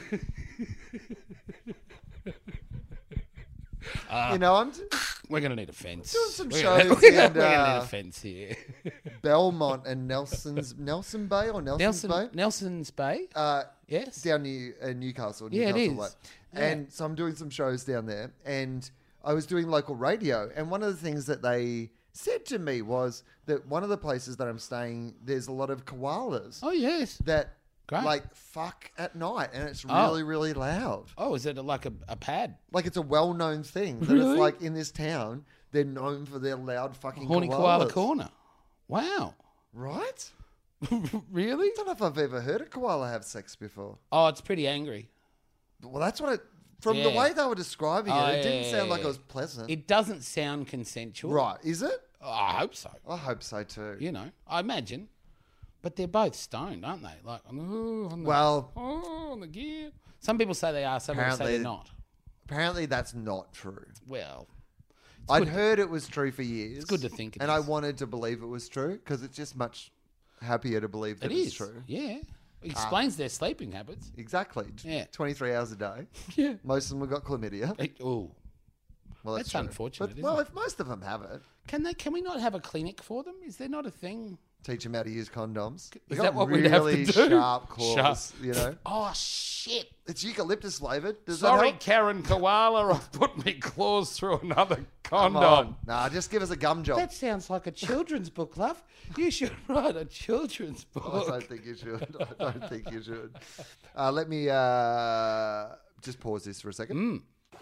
you know, I'm We're going to need a fence. Doing some we're gonna, shows we're gonna, and, we're gonna uh, need a fence here. Belmont and Nelson's Nelson Bay or Nelson's Nelson, Bay. Nelson's Bay. Uh, Yes. down near uh, Newcastle. Yeah, it Newcastle is. Way. Yeah. And so I'm doing some shows down there, and I was doing local radio, and one of the things that they said to me was that one of the places that I'm staying, there's a lot of koalas Oh, yes. that Great. like fuck at night, and it's Oh. really, really loud. Oh, is it like a, a pad? Like it's a well-known thing that Really? it's like in this town, they're known for their loud fucking Horny koalas. Koala Corner. Wow. Right? Really? I don't know if I've ever heard a koala have sex before. Oh, it's pretty angry. Well, that's what it. From the Yeah. way they were describing it, Oh, it didn't yeah, sound yeah, like it yeah. was pleasant. It doesn't sound consensual. Right, is it? Oh, I hope so. I hope so too. You know, I imagine. But they're both stoned, aren't they? Like, oh, on the, Well, oh, on the gear. Some people say they are, some people say Apparently- they're not. apparently that's not true. Well, I'd good- heard it was true for years. It's good to think it and I is. wanted to believe it was true because it's just much happier to believe that it it's is. true. Yeah. It explains their sleeping habits. Exactly. Yeah. twenty-three hours a day. Yeah. Most of them have got chlamydia. Oh, Well, that's, That's true. unfortunate, But, isn't well, it? if most of them have it, can they? Can we not have a clinic for them? Is there not a thing? teach them how to use condoms. They've Is got that what really we'd have to do? sharp claws, Sharp. you know. Oh shit! It's eucalyptus flavored. Does Sorry, that help? Karen Koala. I've put me claws through another Come condom. on. Nah, just give us a gum job. That sounds like a children's book, love. You should write a children's I book. don't think you should. I don't think you should. Uh, let me uh, just pause this for a second. Mm.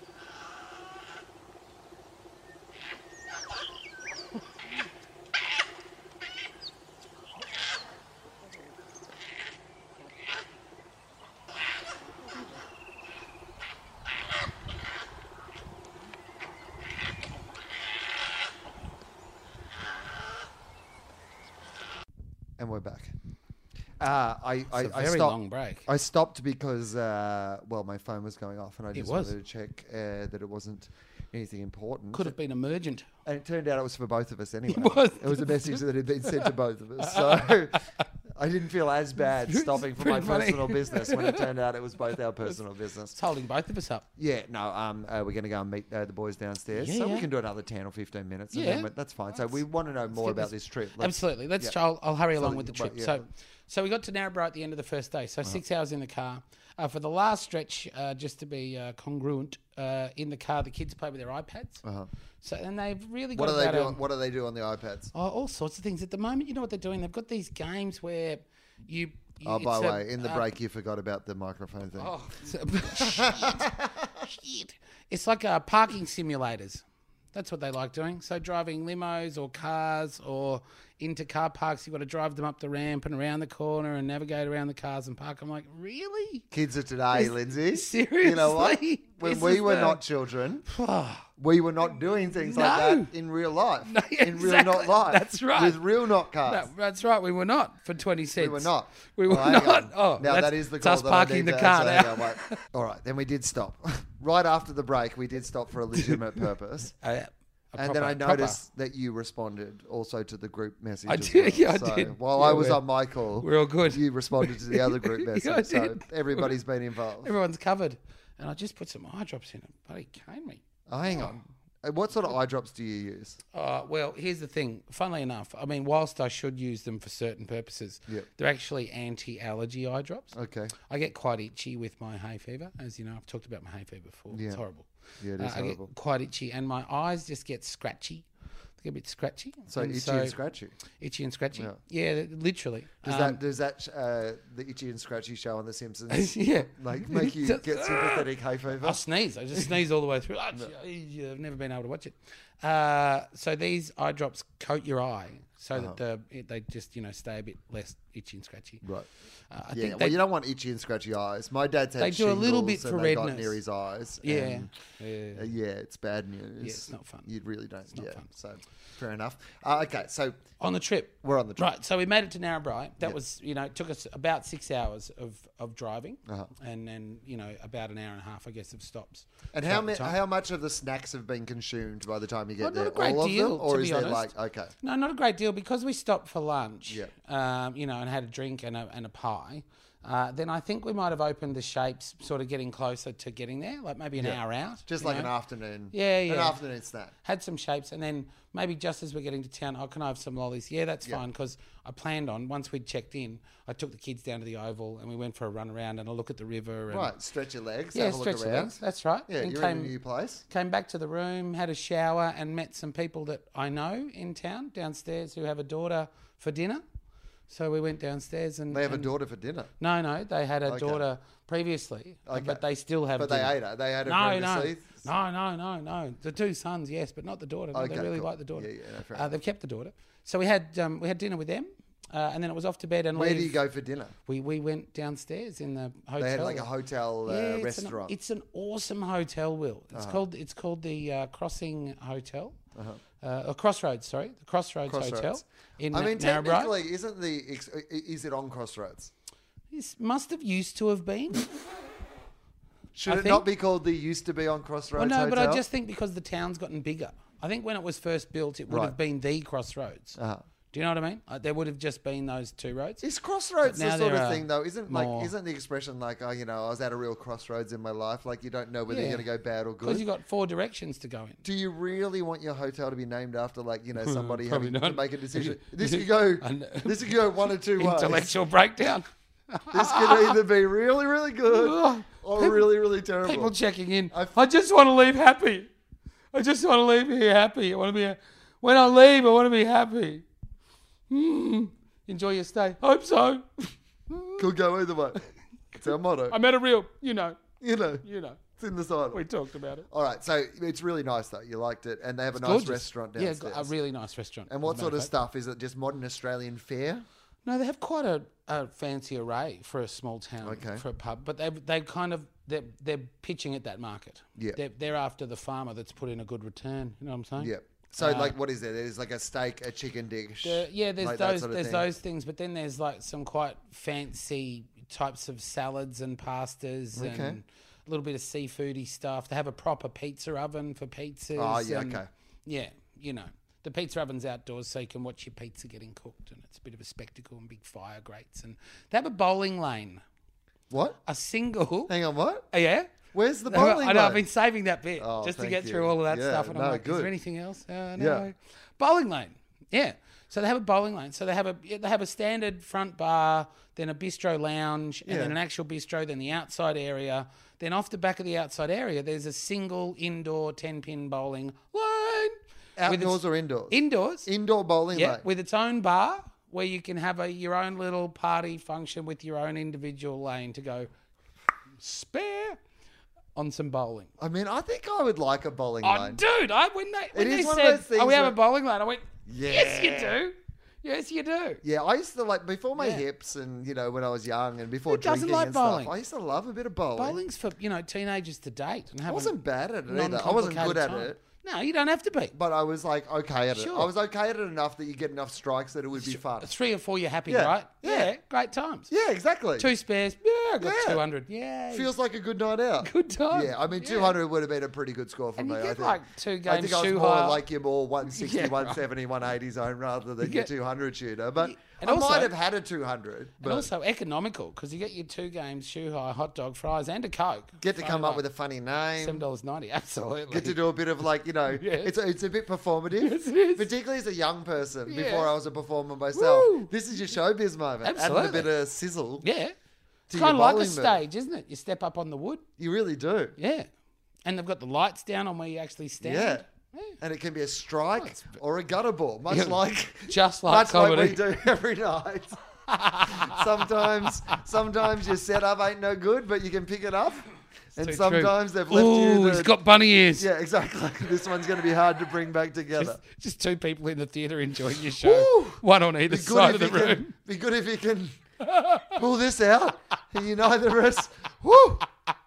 And we're back. Uh, I, I, It's a I very stopped. long break. I stopped because, uh, well, my phone was going off, and I just was. wanted to check uh, that it wasn't anything important. Could have been emergent. And it turned out it was for both of us anyway. was. It was a message that had been sent to both of us. So I didn't feel as bad stopping for my Pretty funny. personal business when it turned out it was both our personal business. It's holding both of us up. Yeah, no, um, uh, we're going to go and meet uh, the boys downstairs. Yeah, so yeah. we can do another ten or fifteen minutes. And Yeah. then we- that's fine. So we want to know more get about this- this trip. Let's- Absolutely. Let's. yeah. try- I'll, I'll hurry So along that- with the well, trip. yeah. So, so we got to Narrabri at the end of the first day. So six hours in the car. Uh, for the last stretch, uh, just to be uh, congruent, uh, in the car, the kids play with their iPads. Uh-huh. So and they've really What got do they about do? a- on- What do they do on the iPads? Oh, all sorts of things. At the moment, you know what they're doing? They've got these games where you. you Oh, by it's the a- way, in the uh, break, you forgot about the microphone thing. Oh, shit. Shit. It's like uh, parking simulators. That's what they like doing. So driving limos or cars or into car parks, you've got to drive them up the ramp and around the corner and navigate around the cars and park. I'm like, really? Kids of today, Lindsay. Seriously? You know what? When This we is were the- not children, we were not doing things like No. that in real life. No, in real not exactly. life. That's right. With real not cars. No, that's right. We were not for twenty cents. We were not. We were Oh, hang not. on. Oh, now that's, that is the it's call us that I parking need the to car answer. now. Hang on, wait. All right, then we did stop. Right after the break, we did stop for a legitimate purpose. Uh, a And proper- then I proper. noticed that you responded also to the group message. I as did, well. yeah, I So did. While Yeah, I was we're- on my call, we're all good. you responded to the other group Yeah, message. I So did. everybody's been involved. Everyone's covered. And I just put some eye drops in it. Buddy cane me. Oh, hang on. Uh, What sort of eye drops do you use? Uh, well, here's the thing. Funnily enough, I mean, whilst I should use them for certain purposes, Yep. they're actually anti-allergy eye drops. Okay. I get quite itchy with my hay fever. As you know, I've talked about my hay fever before. Yeah. It's horrible. Yeah, it Uh, is I horrible. get quite itchy, and my eyes just get scratchy. They get a bit scratchy. So and itchy and scratchy. Itchy and scratchy. Yeah. Yeah, literally. Does Um, that does that uh, the itchy and scratchy show on The Simpsons yeah. like make you get sympathetic hay fever? I sneeze. I just sneeze all the way through. I, I've never been able to watch it. Uh, so these eye drops coat your eye so Uh-huh. that the, it, they just, you know, stay a bit less itchy and scratchy. Right. Uh, I Yeah, think well, they, you don't want itchy and scratchy eyes. My dad's had They do a little bit shingles for and they got redness. near his eyes. yeah, and, yeah. uh, yeah, it's bad news. Yeah, it's not fun. You really don't. not yeah, fun. so fair enough. Uh, okay, so On the trip. we're on the trip. Right, so we made it to Narrabri. That Yep. was, you know, it took us about six hours of, of driving, Uh-huh. and then, you know, about an hour and a half, I guess, of stops. And throughout how the ma- time. how much of the snacks have been consumed by the time you get Well, not there? a great All deal, of them, or to is be there honest. like okay? No, not a great deal because we stopped for lunch. Yeah. Um, you know, and had a drink and a, and a pie. Uh, then I think we might have opened the Shapes, sort of getting closer to getting there, like maybe an Yeah. hour out. Just you like know. an afternoon. Yeah, An yeah. afternoon snack. Had some Shapes, and then maybe just as we're getting to town, oh, can I have some lollies? Yeah, that's Yeah. fine, because I planned on, once we'd checked in, I took the kids down to the Oval, and we went for a run around and a look at the river. And, Right, stretch your legs. Yeah, have a stretch look the around. legs. That's right. Yeah, and you're came, in a new place. Came back to the room, had a shower, and met some people that I know in town downstairs who have a daughter for dinner. So we went downstairs and They have a and- daughter for dinner, No, no, they had a Okay. daughter previously, uh, Okay. but they still have. but they dinner. ate her. They had her No, no, previously. no, no, no, no. The two sons, yes, but not the daughter. No, Okay, they really cool. like the daughter. Yeah, yeah, no, fair uh, enough. they've kept the daughter. So we had um, we had dinner with them, uh, and then it was off to bed and Where leave. do you go for dinner? We we went downstairs in the hotel. They had like a hotel uh, Yeah, it's restaurant. An, it's an awesome hotel, Will. It's called it's called the uh, Crossing Hotel. Uh-huh. Uh, or Crossroads, sorry, the Crossroads, Crossroads. Hotel in I mean, Narrabri. technically, isn't the ex- is it on Crossroads? This must have used to have been. Should I it think- not be called the used to be on Crossroads Well, no, but Hotel? I just think because the town's gotten bigger. I think when it was first built, it would Right. have been the Crossroads. Uh-huh. Do you know what I mean? Like, there would have just been those two roads. Is Crossroads But now the sort there of are thing though? Isn't more- like isn't the expression like oh you know I was at a real crossroads in my life? Like you don't know whether Yeah. you're going to go bad or Because good. you've got four directions to go in. Do you really want your hotel to be named after like you know somebody Probably having to not. make a decision? This could go. I know. This could go one or two ways. Intellectual breakdown. This could either be really really good or really really terrible. People checking in. I've- I just want to leave happy. I just want to leave here happy. I want to be. When I leave, I want to be happy. Hmm. Enjoy your stay. Hope so. Could go either way. It's our motto. I met a real. You know. you know, You know. it's in the title. We talked about it. All right, so it's really nice though. You liked it, and they have a nice Gorgeous. restaurant Yeah, downstairs. a really nice restaurant. and as what a matter sort of fact. stuff is it? Just modern Australian fare? No, they have quite a, a fancy array for a small town, Okay. for a pub. But they they kind of they're, they're pitching at that market. Yeah. they're, they're after the farmer that's put in a good return. You know what I'm saying? Yeah. So Uh, like, what is there? There's like a steak, a chicken dish. The- yeah, there's like that those sort of there's thing. those things, but then there's like some quite fancy types of salads and pastas Okay. and a little bit of seafoody stuff. They have a proper pizza oven for pizzas. Oh, yeah, and- okay. Yeah, you know. The pizza oven's outdoors, so you can watch your pizza getting cooked, and it's a bit of a spectacle and big fire grates. And they have a bowling lane, What? a single. Hang on, what? Oh, yeah. Where's the They have a- bowling I know, I've lane? been saving that bit Oh, just to thank get you. through all of that Yeah, stuff. And no, I'm like, is good. there anything else? Uh, no. Yeah. Bowling lane. Yeah. So they have a bowling lane. So they have a they have a standard front bar, then a bistro lounge, and Yeah. then an actual bistro, then the outside area. Then off the back of the outside area, there's a single indoor ten-pin bowling lane. with its- Outdoors or indoors? Indoors. Indoor bowling Yeah, lane. with its own bar where you can have a your own little party function with your own individual lane to go spare on some bowling. I mean, I think I would like a bowling Oh, lane. dude! I when they when is they one of said, those things "Oh, we have where- a bowling lane," I went, "Yes, you Yeah. do. Yes, you do." Yeah, I used to like before my Yeah. hips and you know when I was young and before Who doesn't drinking like and bowling? stuff. I used to love a bit of bowling. Bowling's for you know teenagers to date and have. I wasn't a bad at it either. I wasn't good non-complicated at time. it, No, you don't have to be. but I was like okay at it. Sure. I was okay at it enough that you get enough strikes that it would be fun. Three or four, you're happy, Yeah. right? Yeah. great times. Yeah, exactly. Two spares. Yeah, I got Yeah. two hundred. Yeah, Feels like a good night out. good time. Yeah, I mean, Yeah. two hundred would have been a pretty good score for And me. you I get think. like two I games think I was shoe more high. like your more one sixty, Yeah, one seventy, one eighty zone rather than You your get- two hundred shooter. But And I also, might have had a two hundred, but and also economical because you get your two games, shoe high, hot dog, fries, and a Coke. get to For come like up with a funny name. seven dollars ninety. Absolutely. Get to do a bit of like, you know, Yeah. it's a, it's a bit performative, Yes, it is. particularly as a young person. Yeah. Before I was a performer myself, Woo. this is your showbiz moment. Adding a Absolutely. bit of sizzle. Yeah. It's your kind of like a bowling move. stage, isn't it? You step up on the wood. You really do. Yeah. And they've got the lights down on where you actually stand. Yeah. Yeah. And it can be a strike Oh, it's- or a gutter ball, much Yeah. like Just like much like comedy. we do every night. sometimes, sometimes your setup ain't no good, but you can pick it up. And too sometimes true. they've left Ooh, you. he's The, got bunny ears. yeah, exactly. This one's going to be hard to bring back together. Just, just two people in the theatre enjoying your show. Woo! One on either Be good side if of the you room. can. Be good if you can pull this out and unite the rest. Woo!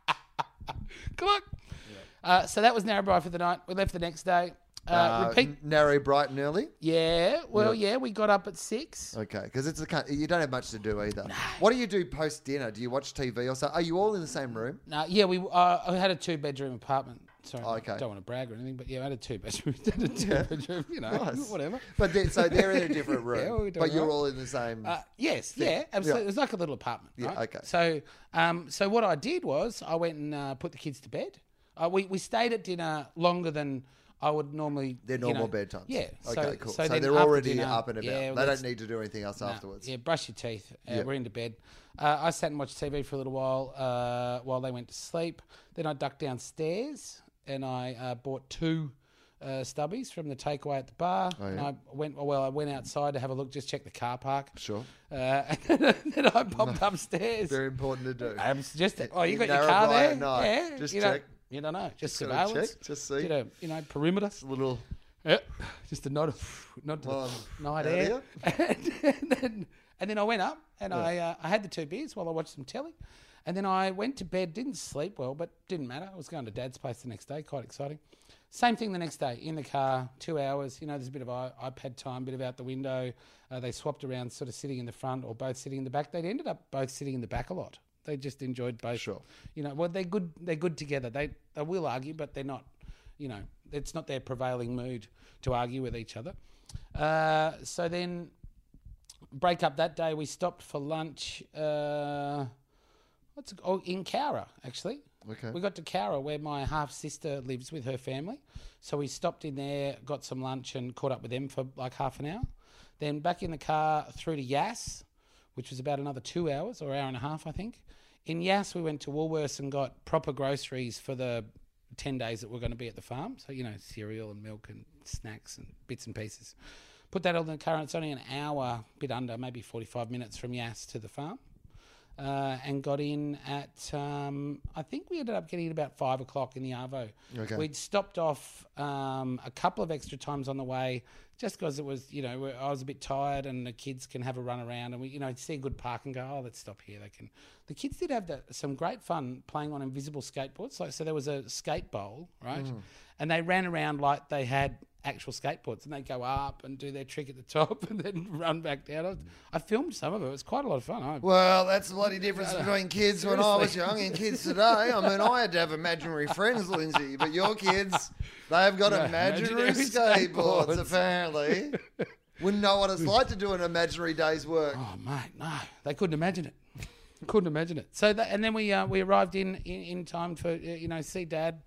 Come on. Uh, so that was Narrabri for the night. We left the next day. Uh, Uh, repeat. Narry bright and early. Yeah. Well, yeah, we got up at six. Okay, because it's a kind you don't have much to do either. What do you do post dinner? Do you watch T V or so? Are you all in the same room? No, yeah, we. Uh, I had a two bedroom apartment. Sorry, Oh, okay. I don't want to brag or anything, but yeah, I had a two bedroom. had a two bedroom. You know, Nice. whatever. But they, so they're in a different room, Yeah, we're doing but you're right. all in the same. Uh, yes, yeah, absolutely. It was like a little apartment. Yeah, right? okay. So, um, so what I did was I went and uh, put the kids to bed. Uh, we we stayed at dinner longer than I would normally. Their you normal know, bedtimes. Yeah. Okay, cool. So, then they're after already dinner, up and about. yeah, they well, don't need to do anything else no, afterwards. Yeah, brush your teeth. Uh, Yeah. We're into bed. Uh, I sat and watched T V for a little while uh, while they went to sleep. Then I ducked downstairs and I uh, bought two uh, stubbies from the takeaway at the bar. Oh, And yeah. I went well. I went outside to have a look, just check the car park. Sure. Uh, and then I popped upstairs. Very important to do. Um, just oh, you In got your car Narrabri there? at night. Yeah, Just you check. Don't, you don't know. Just, gotta surveillance. check, just see. Did a you know perimeter. A little. Yeah, just a nod of nod to Well, the night out air. And, and then and then I went up and I uh, I had the two beers while I watched some telly, and then I went to bed. Didn't sleep well, but didn't matter. I was going to Dad's place the next day. Quite exciting. Same thing the next day in the car, two hours. You know, there's a bit of i- iPad time, bit of out the window. Uh, they swapped around, sort of sitting in the front or both sitting in the back. They ended up both sitting in the back a lot. They just enjoyed both. Sure. You know, well, they're good. They're good together. They they will argue, but they're not. You know, it's not their prevailing mood to argue with each other. Uh, so then, break up that day. We stopped for lunch. Uh, what's it, oh, in Cowra actually. Okay. We got to Cowra where my half sister lives with her family. So we stopped in there, got some lunch, and caught up with them for like half an hour. Then back in the car through to Yass, which was about another two hours or hour and a half, I think. In Yass, we went to Woolworths and got proper groceries for the ten days that we're going to be at the farm. So, you know, cereal and milk and snacks and bits and pieces. Put that all in the car, and it's only an hour, bit under, maybe forty-five minutes from Yass to the farm. Uh, and got in at, um, I think we ended up getting in about five o'clock in the Arvo. Okay. We'd stopped off um, a couple of extra times on the way just because it was, you know, I was a bit tired and the kids can have a run around and we, you know, see a good park and go, oh, let's stop here. They can. The kids did have the, some great fun playing on invisible skateboards. Like, so there was a skate bowl, right? Mm. And they ran around like they had actual skateboards and they'd go up and do their trick at the top and then run back down. I, I filmed some of it. It was quite a lot of fun. I, Well, that's the bloody difference between kids when I was Seriously. young and kids today. I mean, I had to have imaginary friends, Lindsay, but your kids, they've got No, imaginary, imaginary skateboards, skateboards. apparently. Wouldn't know what it's like to do an imaginary day's work. Oh mate, no, they couldn't imagine it. couldn't imagine it. So that, and then we uh, we arrived in, in in time for uh, you know see Dad.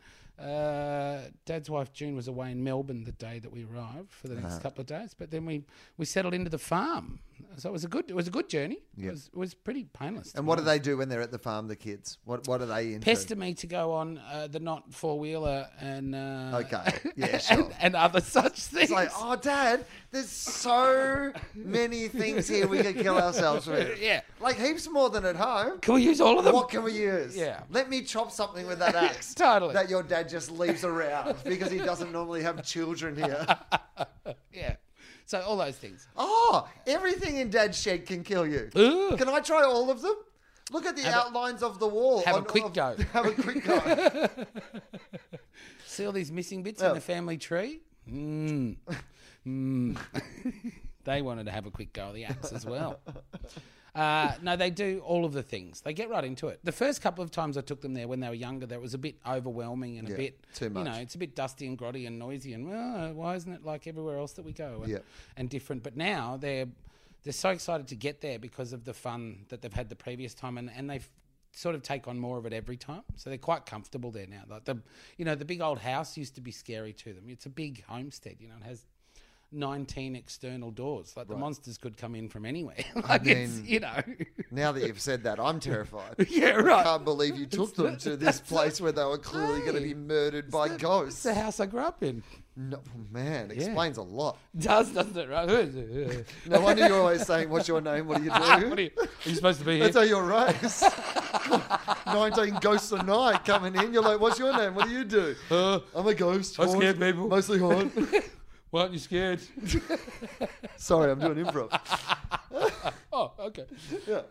Uh, Dad's wife June was away in Melbourne the day that we arrived for the next Uh-huh. couple of days. But then we, we settled into the farm, so it was a good it was a good journey. Yep. It was it was pretty painless. to And be what do honest. they do when they're at the farm, the kids? What What are they into? Pester me to go on uh, the not four wheeler and uh, Okay. Yeah, and, sure. and other such things. It's like, oh, Dad, there's so many things here we could kill ourselves with. Yeah. Like heaps more than at home. Can we use all of them? What can we use? Yeah. Let me chop something with that axe. Totally. That your dad just leaves around because he doesn't normally have children here. Yeah. So all those things. Oh, everything in Dad's shed can kill you. Ugh. Can I try all of them? Look at the Have a- outlines of the wall. have a on- quick of- go. Have a quick go. See all these missing bits Yeah. in the family tree? Mm. Mm. They wanted to have a quick go at the axe as well. Uh, no, they do all of the things. They get right into it. The first couple of times I took them there when they were younger, that was a bit overwhelming and Yeah, a bit, too you know, much. it's a bit dusty and grotty and noisy and well, why isn't it like everywhere else that we go and, Yeah. and different? But now they're they're so excited to get there because of the fun that they've had the previous time, and, and they've sort of take on more of it every time. So they're quite comfortable there now. Like the, you know, the big old house used to be scary to them. It's a big homestead, you know, it has nineteen external doors. Like the Right. monsters could come in from anywhere. like it's, mean, you know. Now that you've said that, I'm terrified. Yeah, I right. can't believe you took them to this place where they were clearly going to Hey, be murdered by It's ghosts. the house I grew up in. No, man, Yeah. explains a lot. Does, doesn't it? Right? No wonder you're always saying, "What's your name? What do you do?" What are, you, are you supposed to be here? That's how you're raised. nineteen ghosts a night coming in. You're like, "What's your name? What do you do?" Uh, I'm a ghost. I haunt, scare people. Mostly haunt. why aren't you scared? Sorry, I'm doing improv. Oh, okay. Yeah.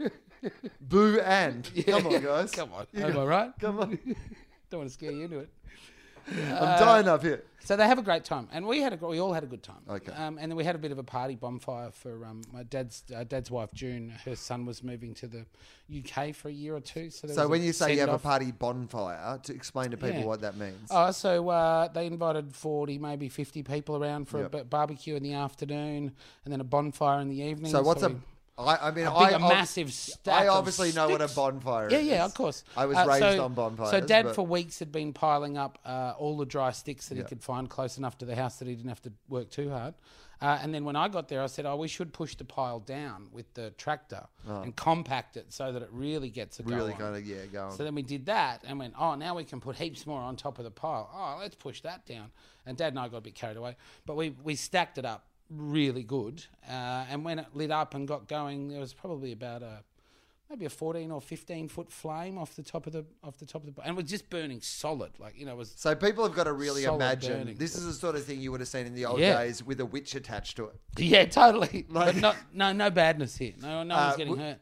Boo and. Come on, guys. Come on. You Am go- I right? Come on. Don't want to scare you into it. I'm dying up here. So they have a great time, and we had a gr- we all had a good time. Okay. Um, and then we had a bit of a party bonfire for um, my dad's uh, dad's wife June. Her son was moving to the U K for a year or two. So, there So was when you say you have a send-off. party bonfire, to explain to people Yeah. what that means. Oh, so uh, they invited forty, maybe fifty people around for Yep. a b- barbecue in the afternoon, and then a bonfire in the evening. So what's a? we- I, I mean, a I, big, a ob- massive stack I of obviously know what a sticks. bonfire Yeah, is. yeah, of course. I was Uh, raised so- on bonfires. So Dad but- for weeks had been piling up uh, all the dry sticks that Yeah. he could find close enough to the house that he didn't have to work too hard. Uh, and then when I got there, I said, oh, we should push the pile down with the tractor and compact it so that it really gets a go Oh. really on. kind of yeah going. So then we did that and went, oh, now we can put heaps more on top of the pile. Oh, let's push that down. And Dad and I got a bit carried away. But we, we stacked it up really good. Uh, and when it lit up and got going, there was probably about a maybe a fourteen or fifteen foot flame off the top of the off the top of the and it was just burning solid. Like, you know, it was So people have got to really Solid imagine burning. this is the sort of thing you would have seen in the old Yeah. days with a witch attached to it. yeah, totally. Like- but not, no no badness here. No no Uh, one's getting w- hurt.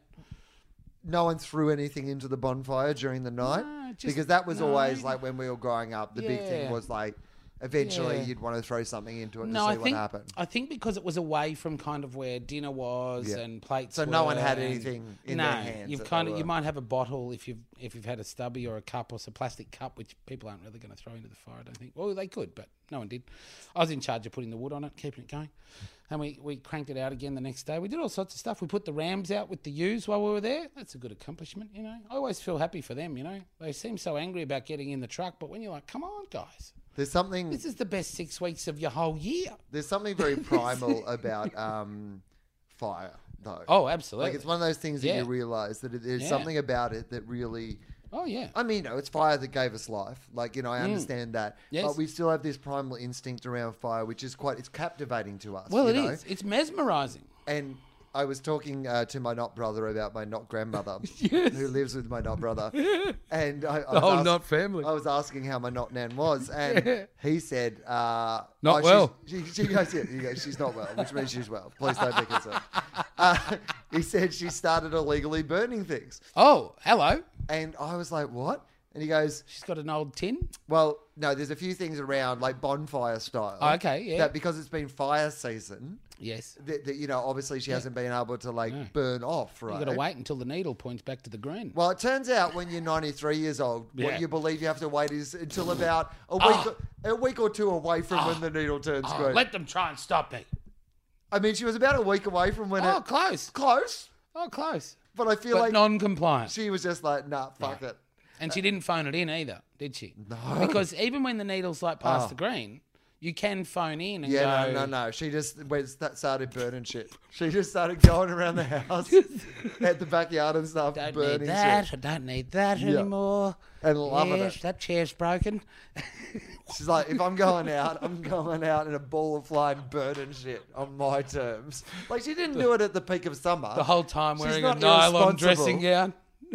No one threw anything into the bonfire during the night No, just- because that was no. always like when we were growing up. The big thing Yeah. was like eventually Yeah. you'd want to throw something into it No, to see I what think happened. I think because it was away from kind of where dinner was Yeah. and plates. So no one were had and- anything in no, their hands You've that kind they of you were- might have a bottle if you've if you've had a stubby or a cup or some plastic cup, which people aren't really going to throw into the fire. I don't think. Well, they could, but no one did. I was in charge of putting the wood on it, keeping it going, and we we cranked it out again the next day. We did all sorts of stuff. We put the rams out with the ewes while we were there. That's a good accomplishment, you know. I always feel happy for them, you know. They seem so angry about getting in the truck, but when you're like, come on, guys. There's something This is the best six weeks of your whole year. there's something very primal about um, fire though. Oh, absolutely. Like it's one of those things that Yeah. you realise that it, there's Yeah. something about it that really. oh, yeah. I mean, you know, it's fire that gave us life. Like, you know, I understand that. Mm. Yes. But we still have this primal instinct around fire, which is quite, it's captivating to us. Well, you it know? is. It's mesmerising. And I was talking uh, to my not brother about my not grandmother, who lives with my not brother. And I, I, was whole ask- not family. I was asking how my not nan was. And he said, uh, Not oh, well. She, she goes, yeah, he goes, she's not well, which means she's well. Please don't be concerned. Uh, he said she started illegally burning things. Oh, hello. And I was like, what? And he goes, She's got an old tin. well, no, there's a few things around, like bonfire style. Oh, okay, yeah. That because it's been fire season, Yes. that, that, you know, obviously she hasn't been able to, like, No. burn off, right? You've got to wait until the needle points back to the green. Well, it turns out when you're ninety-three years old, Yeah. what you believe you have to wait is until about a week, Oh. a week or two away from when the needle turns Oh, green. let them try and stop me. I mean, she was about a week away from when Oh, it... close. Close. Oh, close. But I feel But like non-compliant. she was just like, nah, fuck it. And she didn't phone it in either, did she? No. Because even when the needle's like past Oh. the green, you can phone in and Yeah, go... no, no, no. She just went, sta- started burning shit. She just started going around the house, at the backyard and stuff, Don't burning need that. shit. I don't need that Yeah. anymore. And loving yes, it. that chair's broken. She's like, if I'm going out, I'm going out in a ball of flame burning shit on my terms. Like, she didn't do it at the peak of summer. The whole time She's wearing a not nylon irresponsible. dressing gown.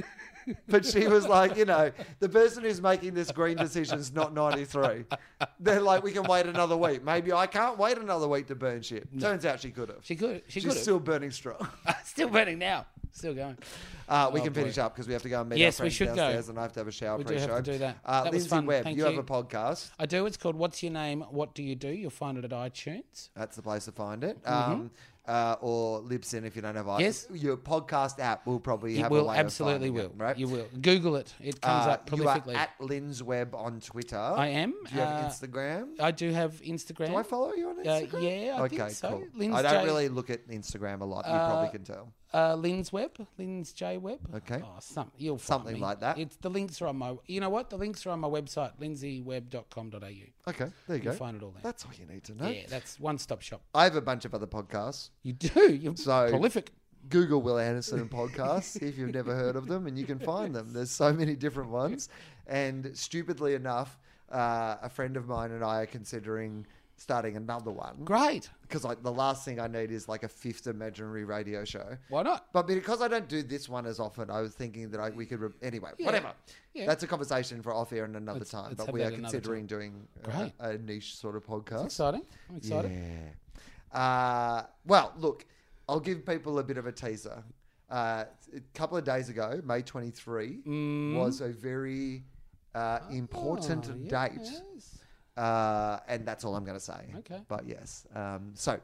But she was like, you know, the person who's making this green decision's not ninety-three. They're like, we can wait another week. Maybe I can't wait another week to burn shit. Turns out she could have. She could. She She's could have. still burning strong. Still burning now. Still going. Uh, we Oh, can boy. finish up because we have to go and meet Yes, our we friends should go. downstairs and I have to have a shower We do pre-show. have to do that. Uh, That was Lindsay fun. Webb, Thank you have you. a podcast. I do. It's called What's Your Name? What Do You Do? You'll find it at iTunes. That's the place to find it. Um, uh, or Libsyn if you don't have iTunes. Yes. Your podcast app will probably It have will a way absolutely of will. finding it, right? You will. Google it. It comes Uh, up you are prolifically. at Linz Webb on Twitter. I am. Do you have Uh, Instagram? I do have Instagram. Do I follow you on Uh, Instagram? yeah, I okay, think so. cool. Linz I don't J- really look at Instagram a lot. You Uh, probably can tell. Uh, Lynn's Web, Lynn's J Web. Okay. Oh, some, you'll find Something me. like that. It's the links are on my. You know what? The links are on my website, lindsay web dot com dot a u. Okay, there you You'll go. find it all there. That's all you need to know. Yeah, that's one stop shop. I have a bunch of other podcasts. You do. You're So- prolific. Google Will Anderson podcasts if you've never heard of them, and you can find them. There's so many different ones. And stupidly enough, uh, a friend of mine and I are considering starting another one Great. because like the last thing I need is like a fifth imaginary radio show. Why not? But because I don't do this one as often, I was thinking that I, we could re- anyway. Yeah. Whatever. Yeah. That's a conversation for off air and another Let's- time. let's But have we that are another considering doing uh, Great. a niche sort of podcast. Exciting. I'm excited. Yeah. Uh, well, look, I'll give people a bit of a teaser. Uh, a couple of days ago, May twenty-third, was a very uh, important Oh, date. yes. Uh, and that's all I'm going to say. Okay. But yes. Um, so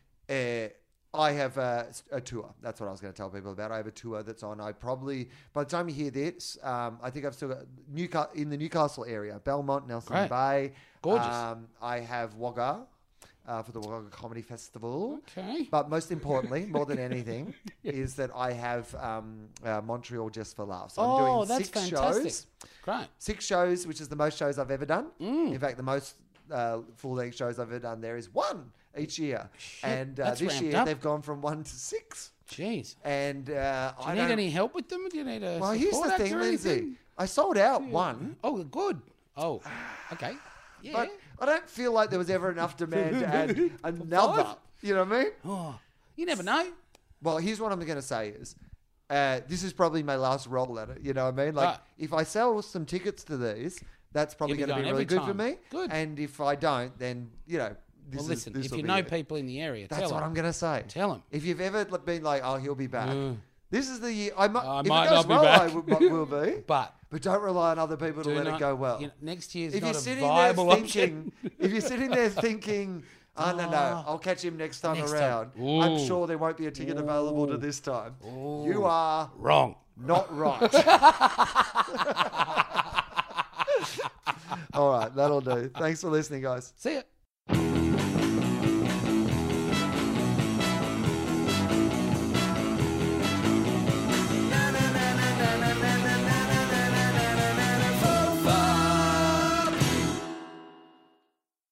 uh, I have a, a tour. That's what I was going to tell people about. I have a tour that's on. I probably, by the time you hear this, um, I think I've still got Newcastle, in the Newcastle area, Belmont, Nelson Great. Bay. Gorgeous. Um, I have Wagga uh, for the Wagga Comedy Festival. Okay. But most importantly, more than anything, is that I have um, uh, Montreal Just for Laughs. I'm Oh, doing that's six fantastic. shows. Great. Six shows, which is the most shows I've ever done. Mm. In fact, the most uh, full-length shows I've ever done there is one each year. and uh, that's this ramped year, up. they've gone from one to six. Jeez. And uh, Do I you need don't... any help with them? Do you need a Well, here's support the actor thing, or Lindsay. anything? I sold out one, Oh, good. Oh, okay. Yeah. but I don't feel like there was ever enough demand to add another. Five? You know what I mean? Oh, you never know. Well, here's what I'm going to say is, uh, this is probably my last roll at it. You know what I mean? Like, Right. if I sell some tickets to these, that's probably You'll be going to be going really every good for time. me. Good. And if I don't, then, you know, this Well, is, listen, this if will you be know it. people in the area, That's tell what them. I'm going to say. Tell them. If you've ever been like, oh, he'll be back. This is the year. I, mu- I if might it goes not be well, back. I w- will be. But But don't rely on other people to do let not, it go well. you know, next year's if not you're a sitting there viable thinking, option. if you're sitting there thinking, oh, no, no, Ah. I'll catch him next time Next around. time. I'm Ooh. sure there won't be a ticket available to this time. You are Wrong. not right. All right, that'll do. Thanks for listening, guys. See ya.